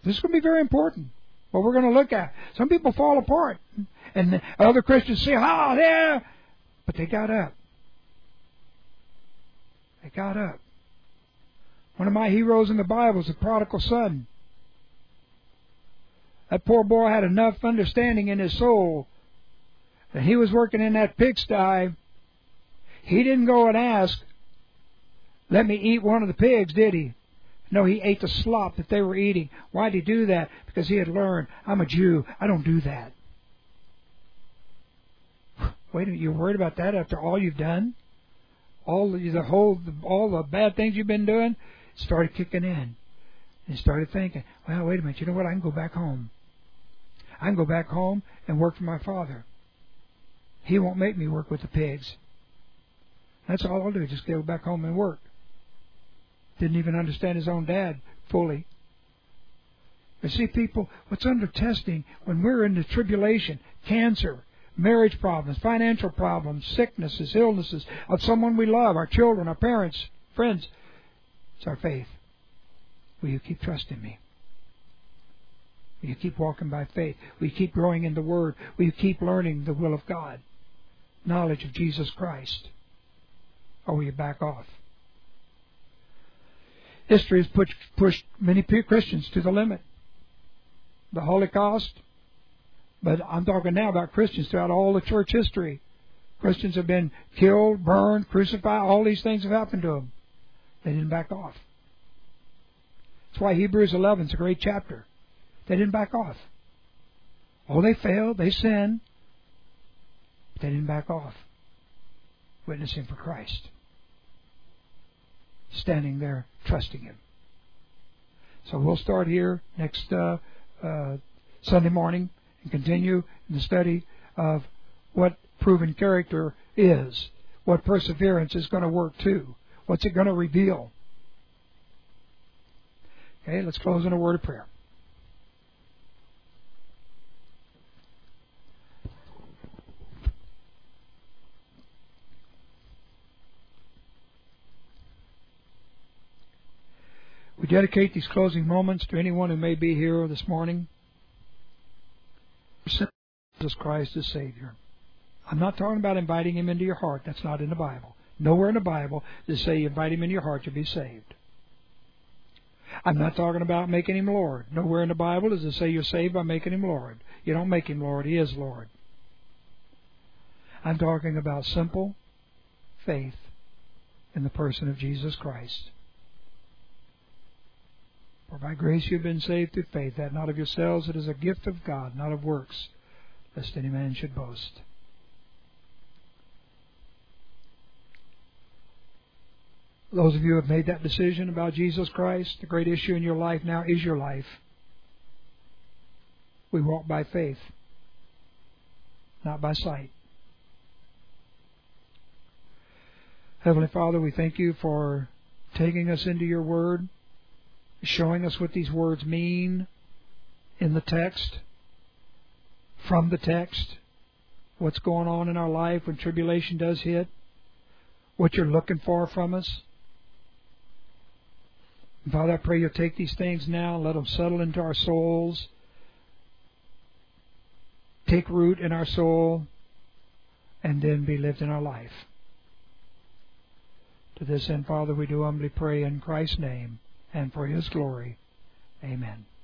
This is going to be very important, what we're going to look at. Some people fall apart, and other Christians say, oh, yeah, but they got up. They got up. One of my heroes in the Bible is the prodigal son. That poor boy had enough understanding in his soul that he was working in that pigsty. He didn't go and ask, let me eat one of the pigs, did he? No, he ate the slop that they were eating. Why did he do that? Because he had learned, I'm a Jew, I don't do that. Wait a minute, you're worried about that after all you've done? All the, the whole, all the bad things you've been doing? It started kicking in. And he started thinking, well, wait a minute, you know what? I can go back home. I can go back home and work for my father. He won't make me work with the pigs. That's all I'll do, just go back home and work. Didn't even understand his own dad fully. You see, people, what's under testing, when we're in the tribulation, cancer, marriage problems, financial problems, sicknesses, illnesses, of someone we love, our children, our parents, friends, it's our faith. Will you keep trusting me? Will you keep walking by faith? Will you keep growing in the Word? Will you keep learning the will of God? Knowledge of Jesus Christ? Or will you back off? History has pushed, pushed many Christians to the limit. The Holocaust. But I'm talking now about Christians throughout all the church history. Christians have been killed, burned, crucified. All these things have happened to them. They didn't back off. That's why Hebrews eleven is a great chapter. They didn't back off. Oh, they failed. They sinned. But they didn't back off. Witnessing for Christ. Standing there, trusting Him. So we'll start here next uh, uh, Sunday morning and continue in the study of what proven character is, what perseverance is going to work to, what's it going to reveal. Okay, let's close in a word of prayer. We dedicate these closing moments to anyone who may be here this morning. Jesus Christ as Savior. I'm not talking about inviting Him into your heart. That's not in the Bible. Nowhere in the Bible does it say you invite Him into your heart, you'll be saved. I'm not talking about making Him Lord. Nowhere in the Bible does it say you're saved by making Him Lord. You don't make Him Lord. He is Lord. I'm talking about simple faith in the person of Jesus Christ. For by grace you have been saved through faith, that not of yourselves, it is a gift of God, not of works, lest any man should boast. Those of you who have made that decision about Jesus Christ, the great issue in your life now is your life. We walk by faith, not by sight. Heavenly Father, we thank You for taking us into Your Word, showing us what these words mean in the text, from the text, what's going on in our life when tribulation does hit, what You're looking for from us. And Father, I pray You'll take these things now and let them settle into our souls, take root in our soul, and then be lived in our life. To this end, Father, we do humbly pray in Christ's name and for His glory. Amen.